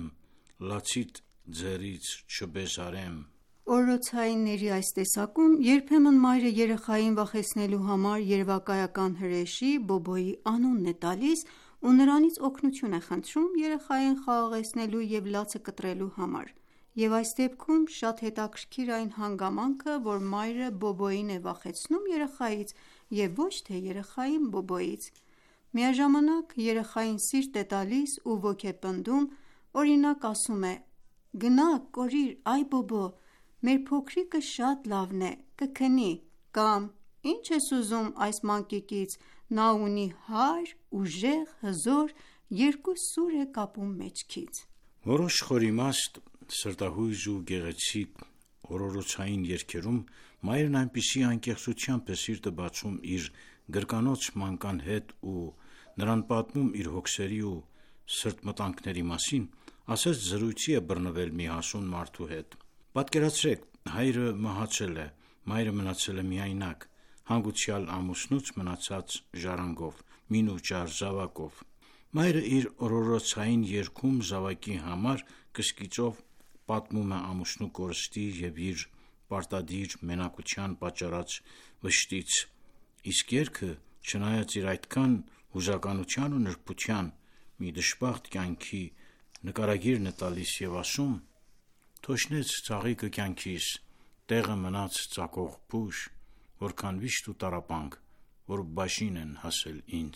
լացիդ ձեռից չբեզարեմ»։ Օրորոցայինների այս տեսակում երբեմն մայրը երեխային վախեցնելու համար երևակայական հրեշի՝ Բոբոյի անունն է տալիս ու նրանից օգնություն է խնդրում երեխային խաղաղեցնելու և լացը կտրելու համար, և այս դեպքում շատ հետաքրքիր է այն հանգամանքը, որ մայրը Բոբոյին է վախեցնում երեխայից և ոչ թե երեխային Բոբոյից։ Միաժամանակ երեխային սիրտ է տալիս ու ոգեպնդում, օրինակ ասում է. «Գնա կորիր, այ Բոբո, մեր փոքրիկը շատ լավն է, կքնի», կամ «Ինչ ես ուզում այս մանկիկից, նա ունի հայր, ուժեղ, հզոր, երկու սուր է կապում մեջքից»։ Որոշ խորիմաստ, սրտահույզ ու գեղեցիկ օրորոցային երգերում մայրն այնպիսի անկեղծությամբ է սիրտը բացում իր գրկանոց մանկան հետ ու նրան պատմում իր հոգսերի ու սրտմտանքների մասին, ասես զրույցի է բռնվել մի հասուն մարդու հետ։ Պատկերացրեք, հայրը մահացել է, մայրը մնացել է միայնակ, հանգուցյալ ամուսնուց մնացած ժառանգով, մին ու ճար զավակով։ Մայրը իր օրորոցային երգում զավակի համար կսկիծով պատմում է ամուսնու կորստի և իր պարտադիր մենակության պատճառած վշտից, իսկ երգը, չնայած իր այդքան հուզականության ու նրբության, մի դժբախտ կյանքի նկարագիրն է տալիս և ասում. «Թոշնեց ծաղիկը կյանքիս, տեղը մնաց ծակող փուշ, որքան վիշտ ու տառապանք, որ բաժին են հասել ինձ»։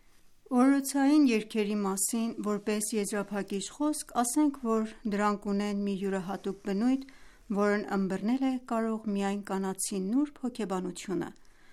Օրորոցային երգերի մասին որպես եզրափակիչ խոսք ասենք, որ դրանք ունեն մի յուրահատուկ բնույթ, որն ըմբռնել է կարող միայն կանացի նուրբ հոգեբանությունը։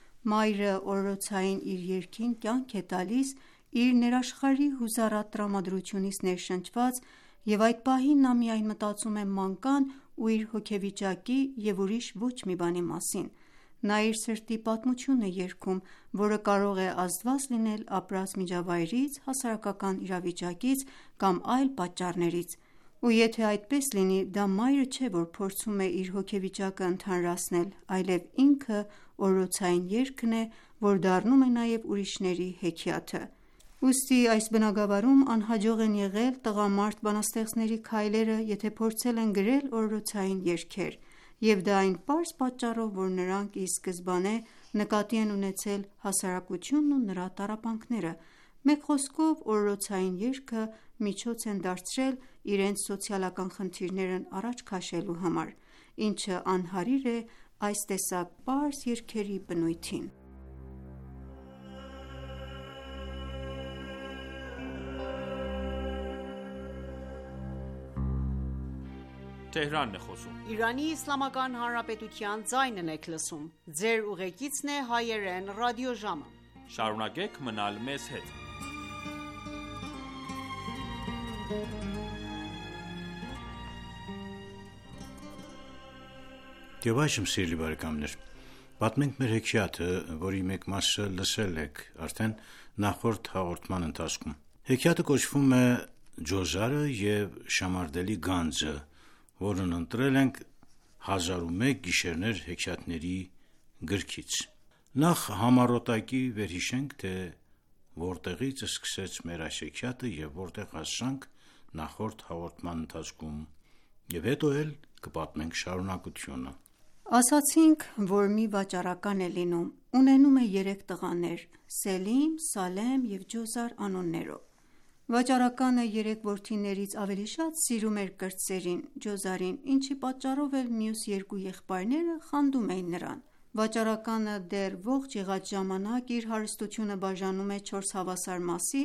Մայրը օրորոցային իր երգին կյանք է տալիս իր ներաշխարհի հուզառատ տրամադրությունից ներշնչված և այդ պահին նա միայն մտածում է մանկան ու իր հոգեվիճակի և ուրիշ ոչ մի բանի մասին։ Նա իր սրտի պատմությունն է երգում, որը կարող է ազդված լինել ապրած միջավայրից, հասարակական իրավիճակից կամ այլ պատճառներից։ Ու եթե այդպես լինի, դա մայրը չէ, որ փորձում է իր հոգեվիճակը ընդհանրացնել, այլև ինքը օրորոցային երգն է, որ դառնում է նաև ուրիշների հեքիաթը։ Ուստի այս բնագավառում անհաջող են եղել տղամարդ բանաստեղծների քայլերը, եթե փորձել են գրել օրորոցային երգեր, և դա այն պարզ պատճառով, որ նրանք ի սկզբանե նկատի են ունեցել հասարակությունն ու նրա տառապանքները։ Մեկ խոսքով, օրորոցային երգը միջոց են դարձրել իրենց սոցիալական խնդիրներն առաջ քաշելու համար, ինչը անհարիր է այս տեսակ պարզ երգերի բնույթին։ Շարունակեք մնալ մեզ հետ։ Եվ այժմ, սիրելի բարեկամներ, պատմենք մեր հեքիաթը, որի մեկ մասը լսել եք արդեն նախորդ հաղորդման ընթացքում։ Հեքիաթը կոչվում է «Ջոզարը և Շամարդելի գանձը», որն ընտրել ենք 1001 գիշերներ հեքիաթների գրքից։ Նախ համառոտակի վերհիշենք, թե որտեղից սկսեց մեր այս հեքիաթը և որտեղ հասանք նախորդ հաղորդման ընթացքում, և հետո էլ կպատմենք շարունակությունը։ Ասացինք, որ մի վաճառական է լինում, ունենում է 3 տղաներ՝ Սելիմ, Սալեմ և Ջոզար անուններով։ Վաճառականը 3 որդիներից ավելի շատ սիրում էր կրտսերին՝ Ջոզարին, ինչի պատճառով էլ մյուս 2 եղբայրները խանդում էին նրան։ Վաճառականը դեռ ողջ եղած ժամանակ իր հարստությունը բաժանում է 4 հավասար մասի,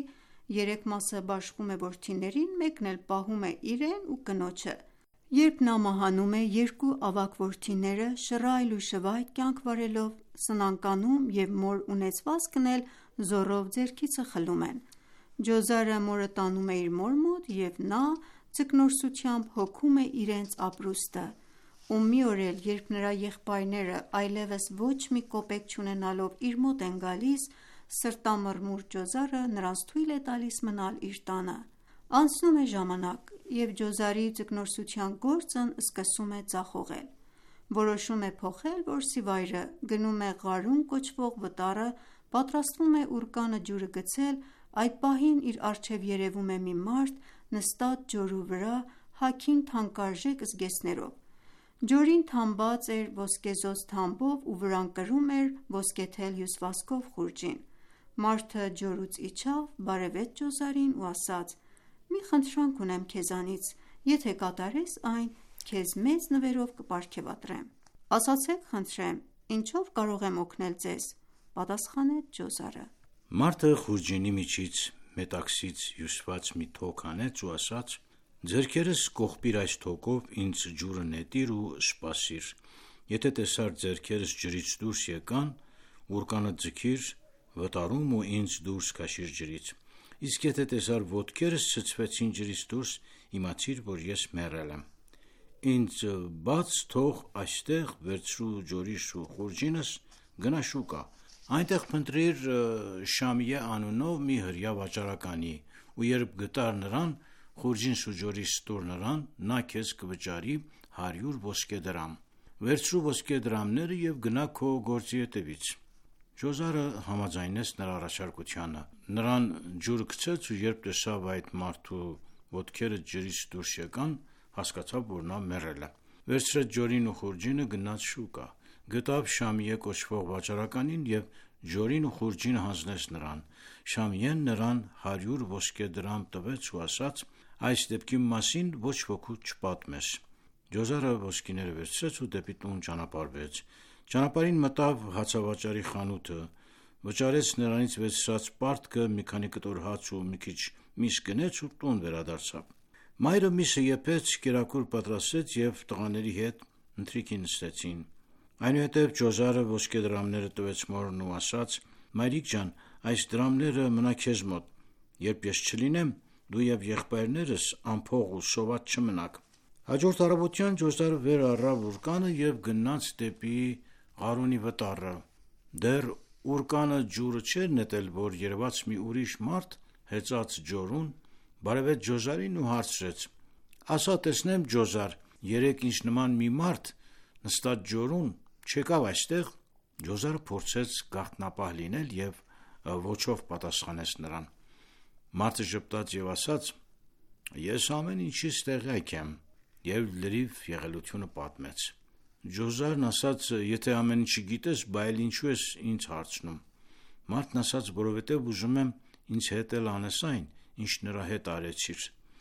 3 մասը բաշխում է որդիներին, մեկն էլ պահում է իրեն ու կնոջը։ Երբ նա մահանում է, 2 ավագ որդիները շռայլ ու շվայտ կյանք վարելով սնանկանում և մոր ունեցվածքն էլ զոռով ձեռքիցը խլում են։ Ջոզարը մորը տանում է իր մոր մոտ և նա ձկնորսությամբ հոգում է իրենց ապրուստը։ Ու մի օր էլ, երբ նրա եղբայրները այլևս ոչ մի կոպեկ չունենալով իր մոտ են գալիս, սրտամռմուռ Ջոզարը նրանց թույլ է տալիս մնալ իր տանը։ Անցնում է ժամանակ, և Ջոզարի ձկնորսության գործն սկսում է ձախողել։ Որոշում է փոխել որսիվայրը, գնում է Ղարուն կոչվող վտարը, պատրաստվում է ուռկանը ջուրը գցել, այդ պահին իր առջև երևում է մի մարդ նստած ջորու վրա, հագին թանկարժեք զգեստներով։ Ջորին թամբած էր ոսկեզօծ թամբով ու վրան կրում էր ոսկեթել հյուսվածքով խուրջին։ Մարդը ջորուց իջավ, բարևեց Ջոզարին ու ասաց. «Մի խնդրանք ունեմ քեզանից, եթե կատարես այն, քեզ մեծ նվերով կպարգևատրեմ»։ «Ասացեք խնդրեմ, ինչով կարող եմ օգնել ձեզ»։ Պատասխանեց Ջոզարը։ Մարդը խուրջինի միջից մետաքսից հյուսված մի թոք հանեց ու ասաց. «Ձեռքերս կողպիր այս թոքով, ինձ ջուրը նետիր ու սպասիր։ Եթե տեսար ձեռքերս ջրից դուրս եկան, ուռկանը ձգիր վտարում ու ինձ դուրս քաշիր ջրից։ Իսկ եթե տեսար ոտքերս ցցվեցին ջրից դուրս, իմացիր, որ ես մեռել եմ։ Ինձ բաց թող այստեղ, վերցրու ջորիս ու խուրջինս, գնա շուկա, այնտեղ փնտրիր Շամիե անունով մի հրեա վաճառականի, ու երբ գտար նրան, խուրջինս ու ջորիս տուր նրան, նա քեզ կվճարի 100 ոսկե դրամ։ Վերցրու ոսկե դրամները և գնա քո գործի հետևից»։ Ջոզարը համաձայնեց նրա առաջարկությանը։ Նրան ջուրը գցեց ու երբ տեսավ այդ մարդու ոտքերը ջրից դուրս եկան, հասկացավ, որ նա մեռել է։ Վերցրեց ջորին ու խուրջինը, գնաց շուկա, գտավ Շամիե կոչվող վաճառականին և ջորին ու խուրջինը հանձնեց նրան։ Շամիեն նրան 100 ոսկե դրամ տվեց ու ասաց. «Այս դեպքի մասին ոչ ոքու չպատմես»։ Ջոզարը ոսկիները վերցրեց ու դեպի տուն ճանապարհվեց։ Ճանապարհին մտավ հացավաճառի խանութը, վճարեց նրանից վերցրած պարտքը, մի քանի կտոր հաց ու մի քիչ միս գնեց ու տուն վերադարձավ։ Մայրը միսը եփեց, կերակուր պատրաստեց և տղաների հետ ընթրիքի նստեցին։ Այնուհետև Ջոզարը ոսկե դրամները տվեց մորն ու ասաց. «Մայրիկ ջան, այս դրամները մնա քեզ մոտ, երբ ես չլինեմ, դու և եղբայրներս անփող ու սոված չմնաք»։ Հաջորդ առավոտյան Ջոզարը վեր առավ ուռկանը և գնաց դեպի Ղարունի վտարը։ Դեռ ուռկանը ջուրը չէր նետել, որ երևաց մի ուրիշ մարդ հեծած ջորուն, բարևեց Ջոզարին ու հարցրեց. «Ասա տեսնեմ, Ջոզար, երեկ ինչ նման մի մարդ նստած ջորուն չեկավ այստեղ»։ Ջոզարը փորձեց գաղտնապահ լինել և ոչով պատասխանեց նրան։ Մարդը ժպտաց և ասաց. «Ես ամեն ինչից տեղյակ եմ» և լրիվ եղելությունը պատմեց։ Ջոզարն ասաց. «Եթե ամեն ինչը գիտես, բա էլ ինչու ես ինձ հարցնում»։ Մարդն ասաց. «Որովհետև ուզում եմ ինձ հետ էլ անես այն, ինչ նրա հետ արեցիր»։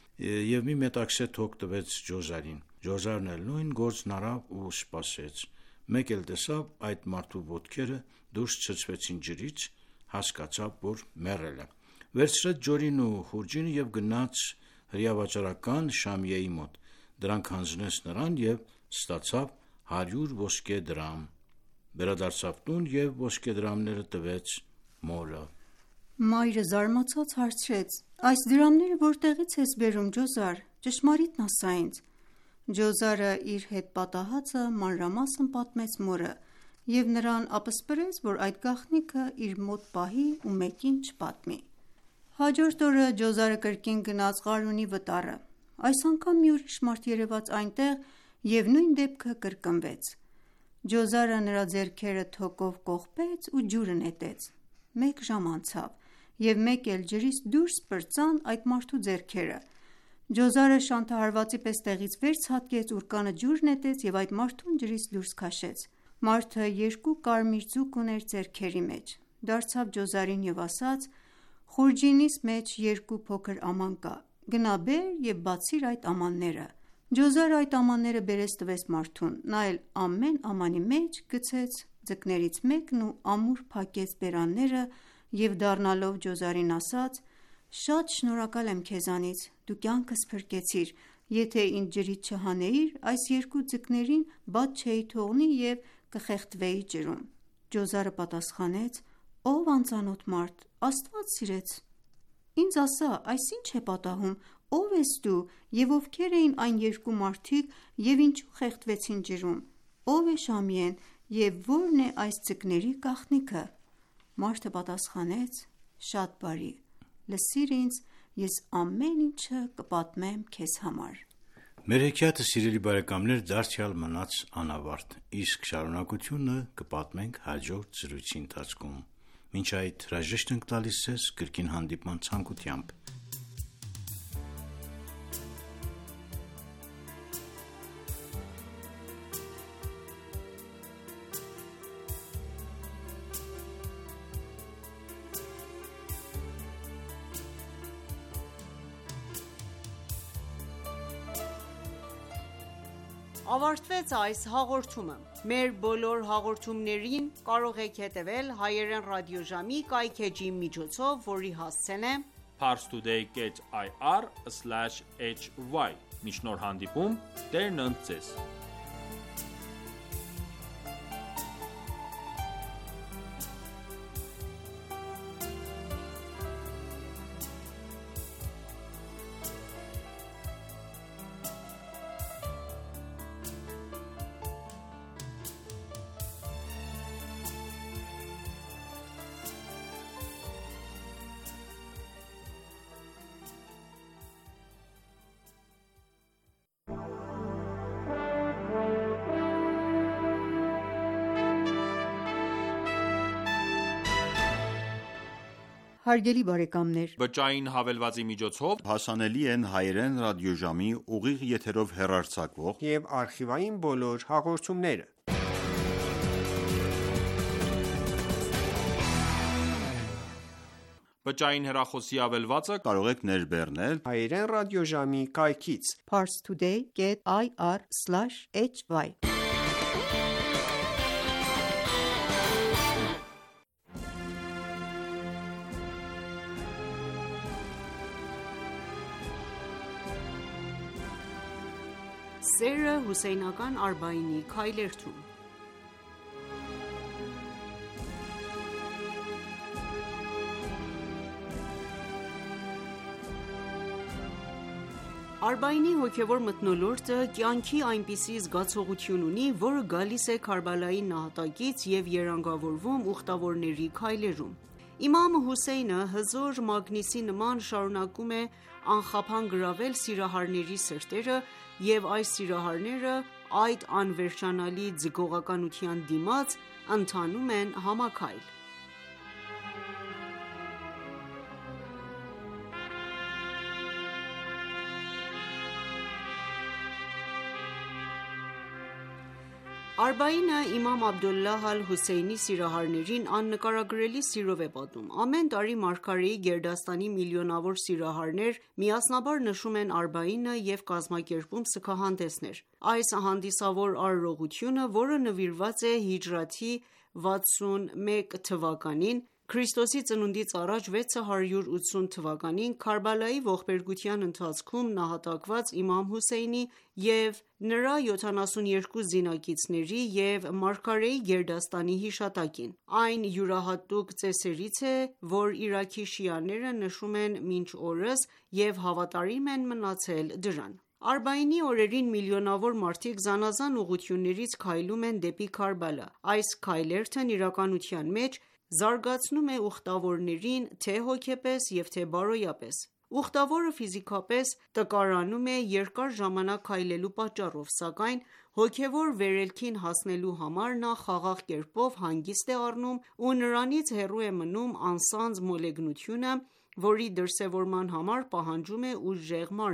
Եվ մի մետաքսե թոք տվեց Ջոզարին։ Ջոզարն էլ նույն գործն արավ ու սպասեց։ Մեկ էլ տեսավ այդ մարդու ոտքերը դուրս ցցվեցին ջրից, հասկացավ, որ մեռել է։ Վերցրեց ջորին ու խուրջինը և գնաց հրեավաճառական Շամիեի մոտ։ Դրանք հանձնեց նրան և ստացավ 100 ոսկե դրամ։ Վերադարձավ տուն և ոսկե դրամները տվեց մորը։ Մայրը զարմացած հարցրեց. «Այս դրամները որտեղից ես բերում, Ջոզար, ճշմարիտն ասա ինձ»։ Ջոզարը իր հետ պատահածը մանրամասն պատմեց մորը և նրան ապսպրեց, որ այդ գաղտնիքը իր մոտ պահի ու մեկին չպատմի։ Հաջորդ օրը Ջոզարը կրկին գնաց Ղարունի վտարը։ Այս անգամ մի ուրիշ մարդ երևաց այնտեղ և նույն դեպքը կրկնվեց։ Ջոզարը նրա ձեռքերը թոկով կողպեց ու ջուրը նետեց։ 1 ժամ անցավ և մեկ էլ ջրից դուրս պրծան այդ մարդու ձեռքերը։ Ջոզարը շանթահարվածի պես տեղից վեր ցատկեց, ուրկանը ջուր նետեց և այդ մարդուն ջրից դուրս քաշեց: Մարդը երկու կարմիր ձուկ ուներ ձեռքերի մեջ: Դարձավ Ջոզարին և ասաց. «Խուրջինիս մեջ երկու փոքր աման կա: Գնա բեր և բացիր այդ ամանները»: Ջոզարը այդ ամանները բերեց տվեց մարդուն: Նա էլ ամեն ամանի մեջ գցեց ձկներից մեկն ու ամուր փակեց բերանները և դառնալով Ջոզարին ասաց. «Շատ շնորհակալ եմ քեզանից: Դու կյանքս փրկեցիր: Եթե ինձ ջրից չհանեիր, այս երկու ձկներին բաց չէի թողնի և կխեղդվեի ջրում»: Ջոզարը պատասխանեց. «Ով անծանոթ մարդ, Աստված սիրեց: Ինձ ասա, այս ի՞նչ է պատահում: Ո՞վ ես դու և ովքեր էին այն երկու մարդիկ և ինչու խեղդվեցին ջրում: Ո՞վ է Շամիեն և ո՞րն է այս ձկների գաղտնիքը»: Մարդը պատասխանեց. «Շատ բարի: Լսիր ինձ, ես ամեն ինչը կպատմեմ քեզ համար»: Մեր հեքիաթը, սիրելի բարեկամներ, դարձյալ մնաց անավարտ, իսկ շարունակությունը կպատմենք հաջորդ զրույցի ընթացքում: Մինչ այդ հրաժեշտ ենք տալիս ձեզ կրկին հանդիպման ցանկությամբ: Ավարտվեց այս հաղորդումը: Մեր բոլոր հաղորդումներին կարող եք հետևել հայերեն ռադիոժամի կայքէջի միջոցով, որի հասցեն է parstoday.ir/hy: Մինչ նոր հանդիպում, Տերն ընդ Ձեզ: Հարգելի բարեկամներ, Բջջային հավելվածի միջոցով հասանելի են հայերեն ռադիոժամի ուղիղ եթերով հեռարձակվող և արխիվային բոլոր հաղորդումները: Բջջային հեռախոսի ավելվածը կարող եք ներբեռնել հայերեն ռադիոժամի կայքից: parstoday.ir/hy: Սերը հուսեյնական Արբաինի քայլերթում: Արբաինի հոգևոր մթնոլորտը կյանքի այնպիսի զգացողություն ունի, որը գալիս է Քարբալայի նահատակից և երանգավորվում ուխտավորների քայլերում: Իմամ Հոսեյնը հզոր մագնիսի նման շարունակում է անխափան գրավել սիրահարների սրտերը և այս սիրահարները այդ անվերջանալի ձգողականության դիմաց ընթանում են համաքայլ: Արբաինը իմամ Աբդոլլահ ալ-Հոսեյնի սիրահարներին աննկարագրելի սիրով է պատմում: Ամեն տարի մարգարեի գերդաստանի միլիոնավոր սիրահարներ միասնաբար նշում են Արբաինը և կազմակերպում սգահանդեսներ: Այս հանդիսավոր արարողությունը, որը նվիրված է հիջրեթի 61 թվականին (ՔԾԱ 680 թ.) Քարբալայի ողբերգության ընթացքում նահատակված իմամ Հոսեյնի և նրա 72 զինակիցների և մարգարեի գերդաստանի հիշատակին: Այն յուրահատուկ ծեսերից է, որ Իրաքի շիաները նշում են մինչ օրս և հավատարիմ են մնացել դրան: Արբաինի օրերին միլիոնավոր մարդիկ զանազան ուղղություններից քայլում են դեպի Քարբալա: Այս քայլերթն իրականության մեջ զարգացնում է ուխտավորներին թե հոգեպես և թե բարոյապես: Ուխտավորը ֆիզիկապես տկարանում է երկար ժամանակ քայլելու պատճառով, սակայն հոգևոր վերելքին հասնելու համար նա խաղաղ կերպով հանգիստ է առնում ու նրանից հեռու է մնում անսանձ մոլեգնությունը, որի դրսևորման համար պահանջում է ուժեղ մարմին: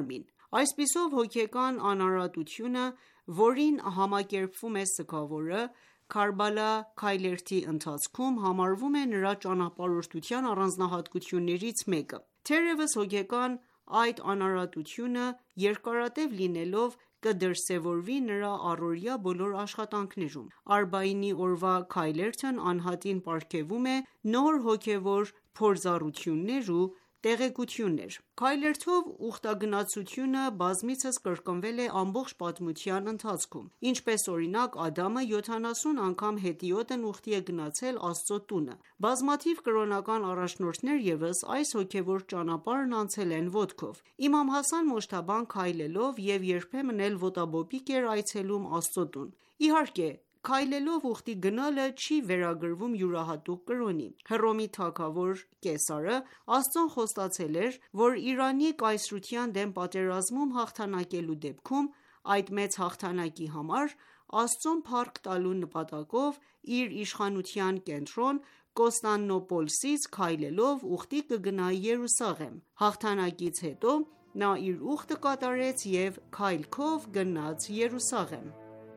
Այսպիսով հոգեկան անարատությունը, որին համակերպվում է սգավորը, Քարբալա քայլերթի ընթացքում համարվում է նրա ճանապարհորդության առանձնահատկություններից մեկը: Թերևս հոգեկան այդ անարատությունը երկարատև լինելով կդրսևորվի նրա առօրյա բոլոր աշխատանքներում: Արբաինի օրվա քայլերթն անհատին պարգևում է նոր հոգևոր փորձառություններ ու տեղեկություններ: Քայլերթով ուխտագնացությունը բազմիցս կրկնվել է ամբողջ պատմության ընթացքում: Ինչպես օրինակ Ադամը 70 անգամ հետիոտն ուխտի է գնացել Աստծո տունը: Բազմաթիվ կրոնական առաջնորդներ ևս այս հոգևոր ճանապարհն անցել են ոտքով: Իմամ Հասան Մոջթաբան քայլելով և երբեմն էլ ոտաբոբիկ էր այցելում Աստծո տուն: Իհարկե քայլելով ուխտի գնալը չի վերագրվում յուրահատուկ կրոնի: Հռոմի թագավոր Կեսարը Աստծուն խոստացել էր, որ Իրանի կայսրության դեմ պատերազմում հաղթանակելու դեպքում, այդ մեծ հաղթանակի համար Աստծուն փառք տալու նպատակով իր իշխանության կենտրոն Կոստանդնուպոլսից քայլելով ուխտի կգնա Երուսաղեմ: Հաղթանակից հետո նա իր ուխտը կատարեց և քայլքով գնաց Երուսաղեմ: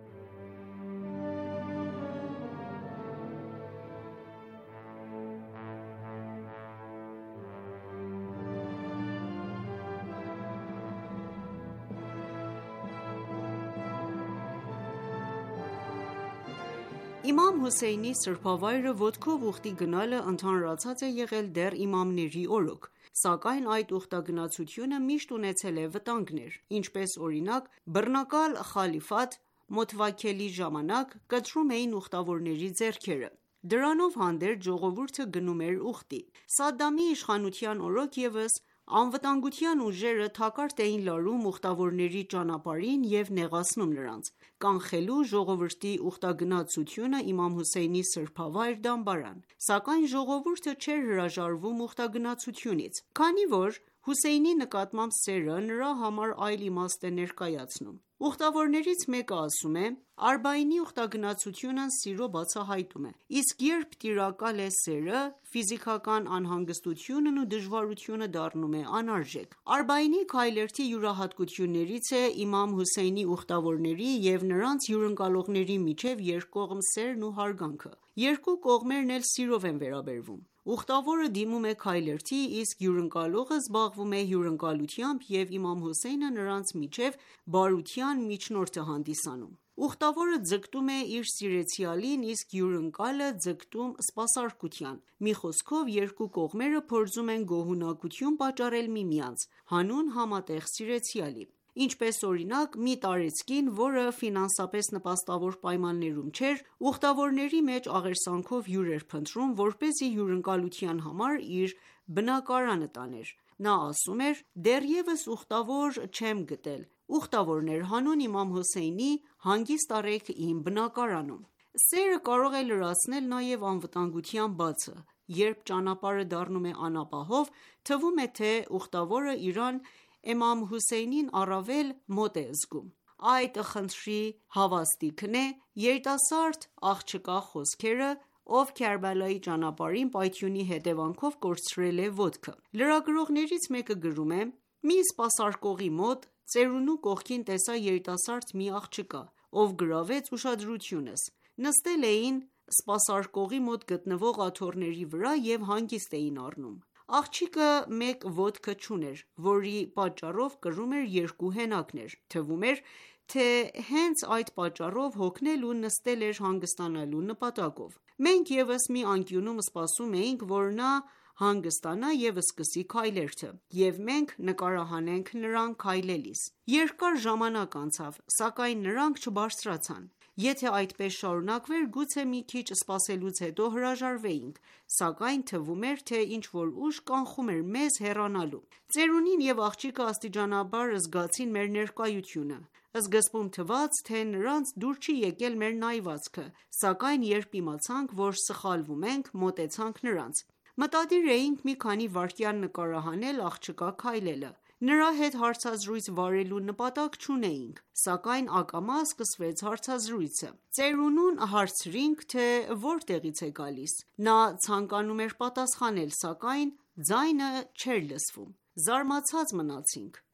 Իմամ Հոսեյնի սրբավայրը ոտքով ուխտի գնալը ընդհանրացած է եղել դեռ իմամների օրոք: Սակայն այդ ուխտագնացությունը միշտ ունեցել է վտանգներ: Ինչպես օրինակ բռնակալ խալիֆատ Մոթվաքքելի ժամանակ կտրում էին ուխտավորների ձեռքերը: Դրանով հանդերձ ժողովուրդը գնում էր ուխտի: Սադամի իշխանության օրոք ևս անվտանգության ուժերը թակարդ էին լարում ուխտավորների ճանապարհին և նեղացնում նրանց, կանխելու ժողովրդի ուխտագնացությունը իմամ Հոսեյնի սրբավայր Դամբարան: Սակայն ժողովուրդը չէր հրաժարվում ուխտագնացությունից: Քանի որ Հոսեյնի նկատմամբ սերը նրա համար այլ իմաստ է ներկայացնում: Ուխտավորներից մեկը ասում է. «Արբաինի ուխտագնացությունն սիրո բացահայտում է: Իսկ երբ տիրակալ է սերը, ֆիզիկական անհանգստությունն ու դժվարությունը դառնում է անարժեք»: Արբաինի քայլերթի յուրահատկություններից է իմամ Հոսեյնի ուխտավորների և նրանց հյուրընկալողների միջև երկկողմ սերն ու հարգանքը: Երկու կողմերն էլ սիրով են վերաբերվում: Ուխտավորը դիմում է քայլերթի, իսկ հյուրընկալողը զբաղվում է հյուրընկալությամբ և իմամ Հոսեյնը նրանց միջև բարության միջնորդ է հանդիսանում: Ուխտավորը ձգտում է իր սիրեցյալին, իսկ հյուրընկալը ձգտում սպասարկության: Մի խոսքով երկու կողմերը փորձում են գոհունակություն պատճառել միմյանց, հանուն համատեղ սիրեցյալի: Ինչպես օրինակ մի տարեցկին, որը ֆինանսապես նպաստավոր պայմաններում չէր, ուխտավորների մեջ աղերսանքով հյուր էր փնտրում, որպեսզի հյուրընկալության համար իր բնակարանը տաներ: Նա ասում էր. «Դեռևս ուխտավոր չեմ գտել: Ուխտավորներ հանուն իմամ Հոսեյնի, հանգիստ առեք իմ բնակարանում»: Սերը կարող է լրացնել նաև անվտանգության բացը: Երբ ճանապարհը դառնում է անապահով, թվում է, թե ուխտավորը իրան իմամ Հոսեյնին առավել մոտ է զգում: Այդ խնդրի հավաստիքն է երիտասարդ աղջկա խոսքերը, ով Քարբալայի ճանապարհին պայթյունի հետևանքով կորցրել է ոտքը: Լրագրողներից մեկը գրում է. «Մի սպասարկողի մոտ ծերունու կողքին տեսա երիտասարդ մի աղջկա, ով գրավեց ուշադրությունս: Նստել էին սպասարկողի մոտ գտնվող աթոռների վրա և հանգիստ էին առնում: Աղջիկը մեկ ոտքը չուներ, որի պատճառով կրում էր երկու հենակներ: Թվում էր, թե հենց այդ պատճառով հոգնել ու նստել էր հանգստանալու նպատակով: Մենք ևս մի անկյունում սպասում էինք, որ նա հանգստանա և սկսի քայլերթը, և մենք նկարահանենք նրան քայլելիս: Երկար ժամանակ անցավ, սակայն նրանք չբարձրացան: Եթե այդպես շարունակվեր, գուցե մի քիչ սպասելուց հետո հրաժարվեինք, սակայն թվում էր, թե ինչ-որ ուժ կանխում էր մեզ հեռանալու: Ծերունին և աղջիկը աստիճանաբար զգացին մեր ներկայությունը: Սկզբում թվաց, թե նրանց դուր չի եկել մեր նայվածքը, սակայն երբ իմացանք, որ սխալվում ենք, մոտեցանք նրանց: Մտադիր էինք մի քանի վայրկյան նկարահանել աղջկա քայլելը: Նրա հետ հարցազրույց վարելու նպատակ չունեինք, սակայն ակամա սկսվեց հարցազրույցը: Ծերունուն հարցրինք, թե որտեղից է գալիս: Նա ցանկանում էր պատասխանել, սակայն ձայնը չէր լսվում: Զարմացած մնացինք: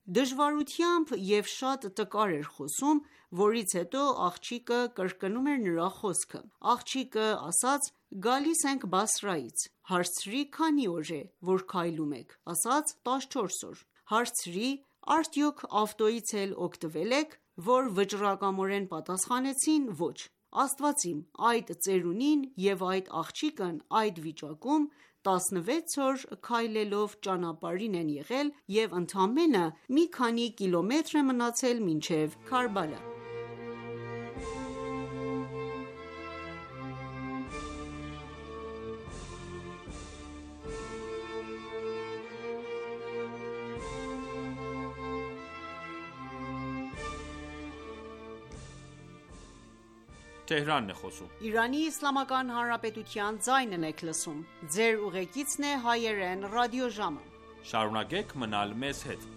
Դժվարությամբ և շատ տկար էր խոսում, որից հետո աղջիկը կրկնում էր նրա խոսքը: Աղջիկը ասաց.«Գալիս ենք Բասրայից»: Հարցրի քանի օր է, որ քայլում եք: Ասաց 14 օր: Հարցրի արդյոք ավտոյից էլ օգտվել եք: Որ վճռակամորեն պատասխանեցին ոչ: Աստված իմ, այդ ծերունին և այդ աղջիկն այդ վիճակում 16 օր քայլելով ճանապարհին են եղել և ընդամենը մի քանի կիլոմետր է մնացել մինչև Քարբալա: Շարունակեք մնալ մեզ հետ: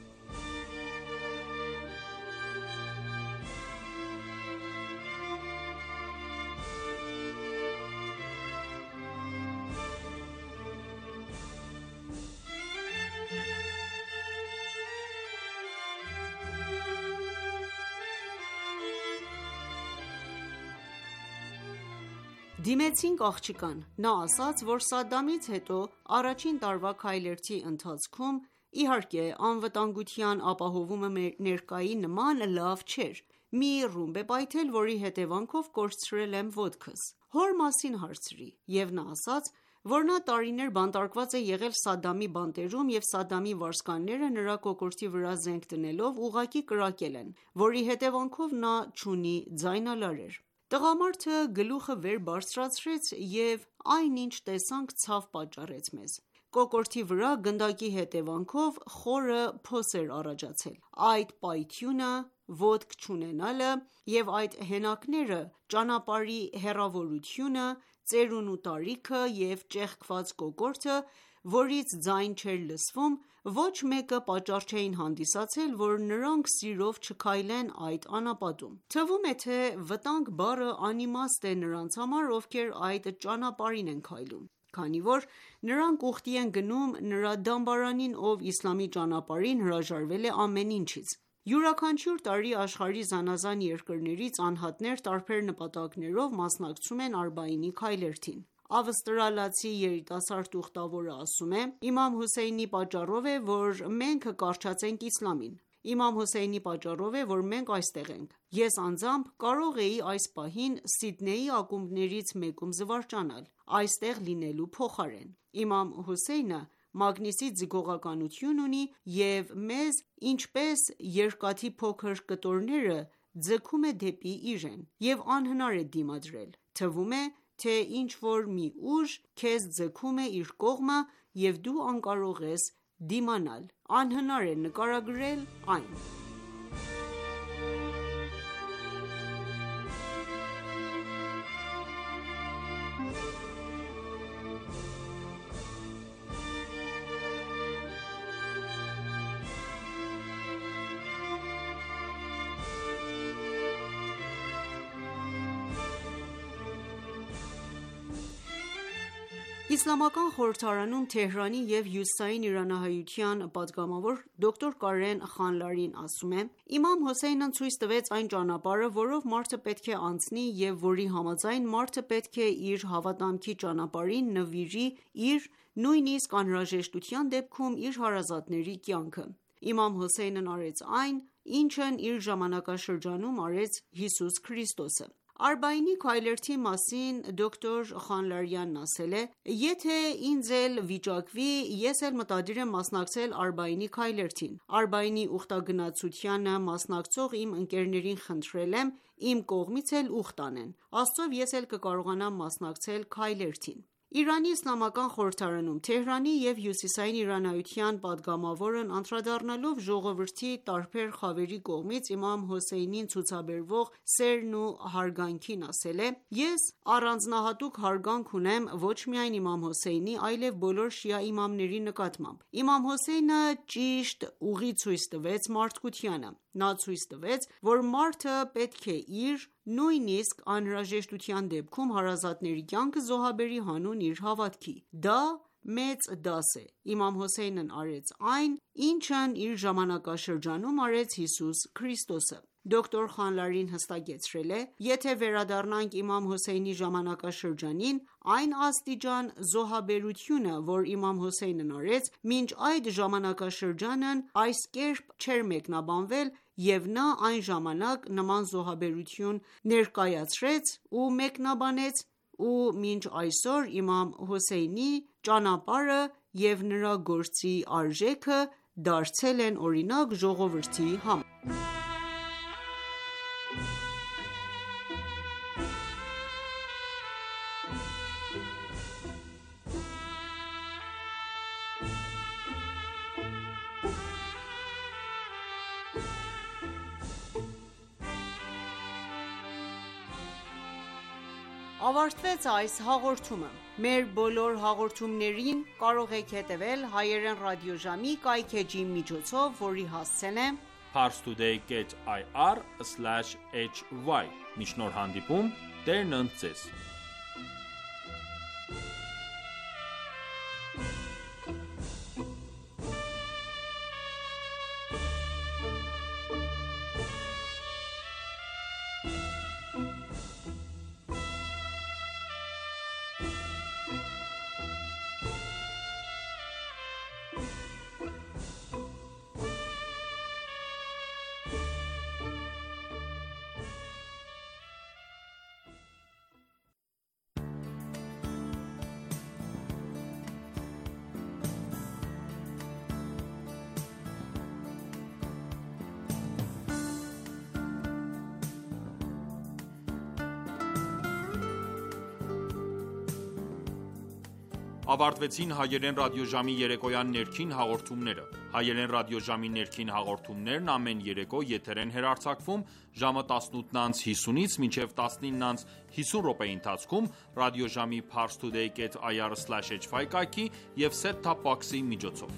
Դիմեցինք աղջկան: Նա ասաց, որ Սադամից հետո առաջին տարվա քայլերթի ընթացքում, իհարկե անվտանգության ապահովումը ներկայի նման լավ չէր: Մի ռումբ է պայթել, որի հետևանքով կորցրել եմ ոտքս: Հոր մասին հարցրի և նա ասաց, որ նա տարիներ բանտարկված է եղել Սադամի բանտերում և Սադամի վարձկանները նրա կոկորդի վրա զենք դնելով ուղղակի կրակել են, որի հետևանքով նա չունի ձայնալարեր: Տղամարդը գլուխը վեր բարձրացրեց և այն ինչ տեսանք ցավ պատճառեց մեզ: Կոկորդի վրա գնդակի հետևանքով խորը փոս էր առաջացել: Այդ պայթյունը, ոտք չունենալը և այդ հենակները, ճանապարհի հեռավորությունը, ծերունու տարիքը և ճեղքված կոկորդը, որից ձայն չէր լսվում, ոչ մեկը պատճառ չէին հանդիսացել, որ նրանք սիրով չքայլեն այդ անապատում: Թվում է թե վտանգ բառը անիմաստ է նրանց համար, ովքեր այդ ճանապարհին են քայլում: Քանի որ նրանք ուխտի են գնում նրա դամբարանին, ով իսլամի ճանապարհին հրաժարվել է ամեն ինչից: Յուրաքանչյուր տարի աշխարհի զանազան երկրներից անհատներ տարբեր նպատակներով մասնակցում են Արբաինի քայլերթին: Ավստրալացի երիտասարդ ուխտավորը ասում է.«Իմամ Հոսեյնի պատճառով է, որ մենք կառչացենք իսլամին: Իմամ Հոսեյնի պատճառով է, որ մենք այստեղ ենք: Ես անձամբ կարող էի այս պահին Սիդնեյի ակումբներից մեկում զվարճանալ, այստեղ լինելու փոխարեն: Իմամ Հոսեյնը մագնիսի ձգողականություն ունի և մեզ ինչպես երկաթի փոքր կտորները ձգում է դեպի իրեն և անհնար է դիմադրել: Թվում է, թե ինչ-որ մի ուժ քեզ ձգում է իր կողմը և դու անկարող ես դիմանալ: Անհնար է նկարագրել այն»: Իսլամական խորհրդարանում Թեհրանի և հյուսիսային իրանահայության պատգամավոր դոկտոր Կարեն Խանլարին ասում է.«Իմամ Հոսեյնն ցույց տվեց այն ճանապարհը, որով մարդը պետք է անցնի և որի համաձայն մարդը պետք է իր հավատամքի ճանապարհին նվիրի իր, նույնիսկ անհրաժեշտության դեպքում իր հարազատների կյանքը: Իմամ Հոսեյնն արեց այն, ինչն իր ժամանակաշրջանում արեց Հիսուս Քրիստոսը»: Արբաինի քայլերթի մասին դոկտոր Խանլարյանն ասել է.«Եթե ինձ էլ վիճակվի, ես էլ մտադիր եմ մասնակցել Արբաինի քայլերթին: Արբաինի ուխտագնացությանը մասնակցող իմ ընկերներին խնդրել եմ իմ կողմից էլ ուխտ անեն: Աստծով ես էլ կկարողանամ մասնակցել քայլերթին»: Իրանի իսլամական խորհրդարանում Թեհրանի և հյուսիսային իրանահայության պատգամավորն անդրադառնալով ժողովրդի տարբեր խավերի կողմից իմամ Հոսեյնին ցուցաբերվող սերն ու հարգանքին ասել է.«Ես առանձնահատուկ հարգանք ունեմ ոչ միայն իմամ Հոսեյնի, այլև բոլոր շիա իմամների նկատմամբ: Իմամ Հոսեյնը ճիշտ ուղի ցույց տվեց մարդկությանը: Նա ցույց տվեց, որ մարդը պետք է իր, նույնիսկ անհրաժեշտության դեպքում հարազատների կյանքը զոհաբերի հանուն իր հավատքի: Դա մեծ դաս է: Իմամ Հոսեյնն արեց այն, ինչն իր ժամանակաշրջանում արեց Հիսուս Քրիստոսը: Դոկտոր Խանլարին հստակեցրել է.«Եթե վերադառնանք իմամ Հոսեյնի ժամանակաշրջանին, այն աստիճան զոհաբերությունը, որ իմամ Հոսեյնն արեց, մինչ այդ ժամանակաշրջանն այս կերպ չէր մեկնաբանվել և նա այն ժամանակ նման զոհաբերություն ներկայացրեց ու մեկնաբանեց ու մինչ այսօր իմամ Հոսեյնի ճանապարհը և նրա գործի արժեքը դարձել են օրինակ ժողովրդի համար»: Ավարտվեց այս հաղորդումը: Մեր բոլոր հաղորդումներին կարող եք հետևել հայերեն ռադիոժամի կայքէջի միջոցով, որի հասցեն է parstoday.ir/hy: Մինչ նոր հանդիպում, Տերն ընդ Ձեզ: Ավարտվեցին հայերեն ռադիոժամի երեկոյան ներքին հաղորդումները: Հայերեն ռադիոժամի ներքին հաղորդումներն ամեն երեկո եթեր են հեռարձակվում ժամը 18:50-ից մինչև 19:50 րոպեի ընթացքում ռադիոժամի parstoday.ir/hy կայքի և set-top box-ի միջոցով: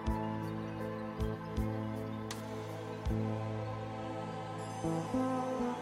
Thank you.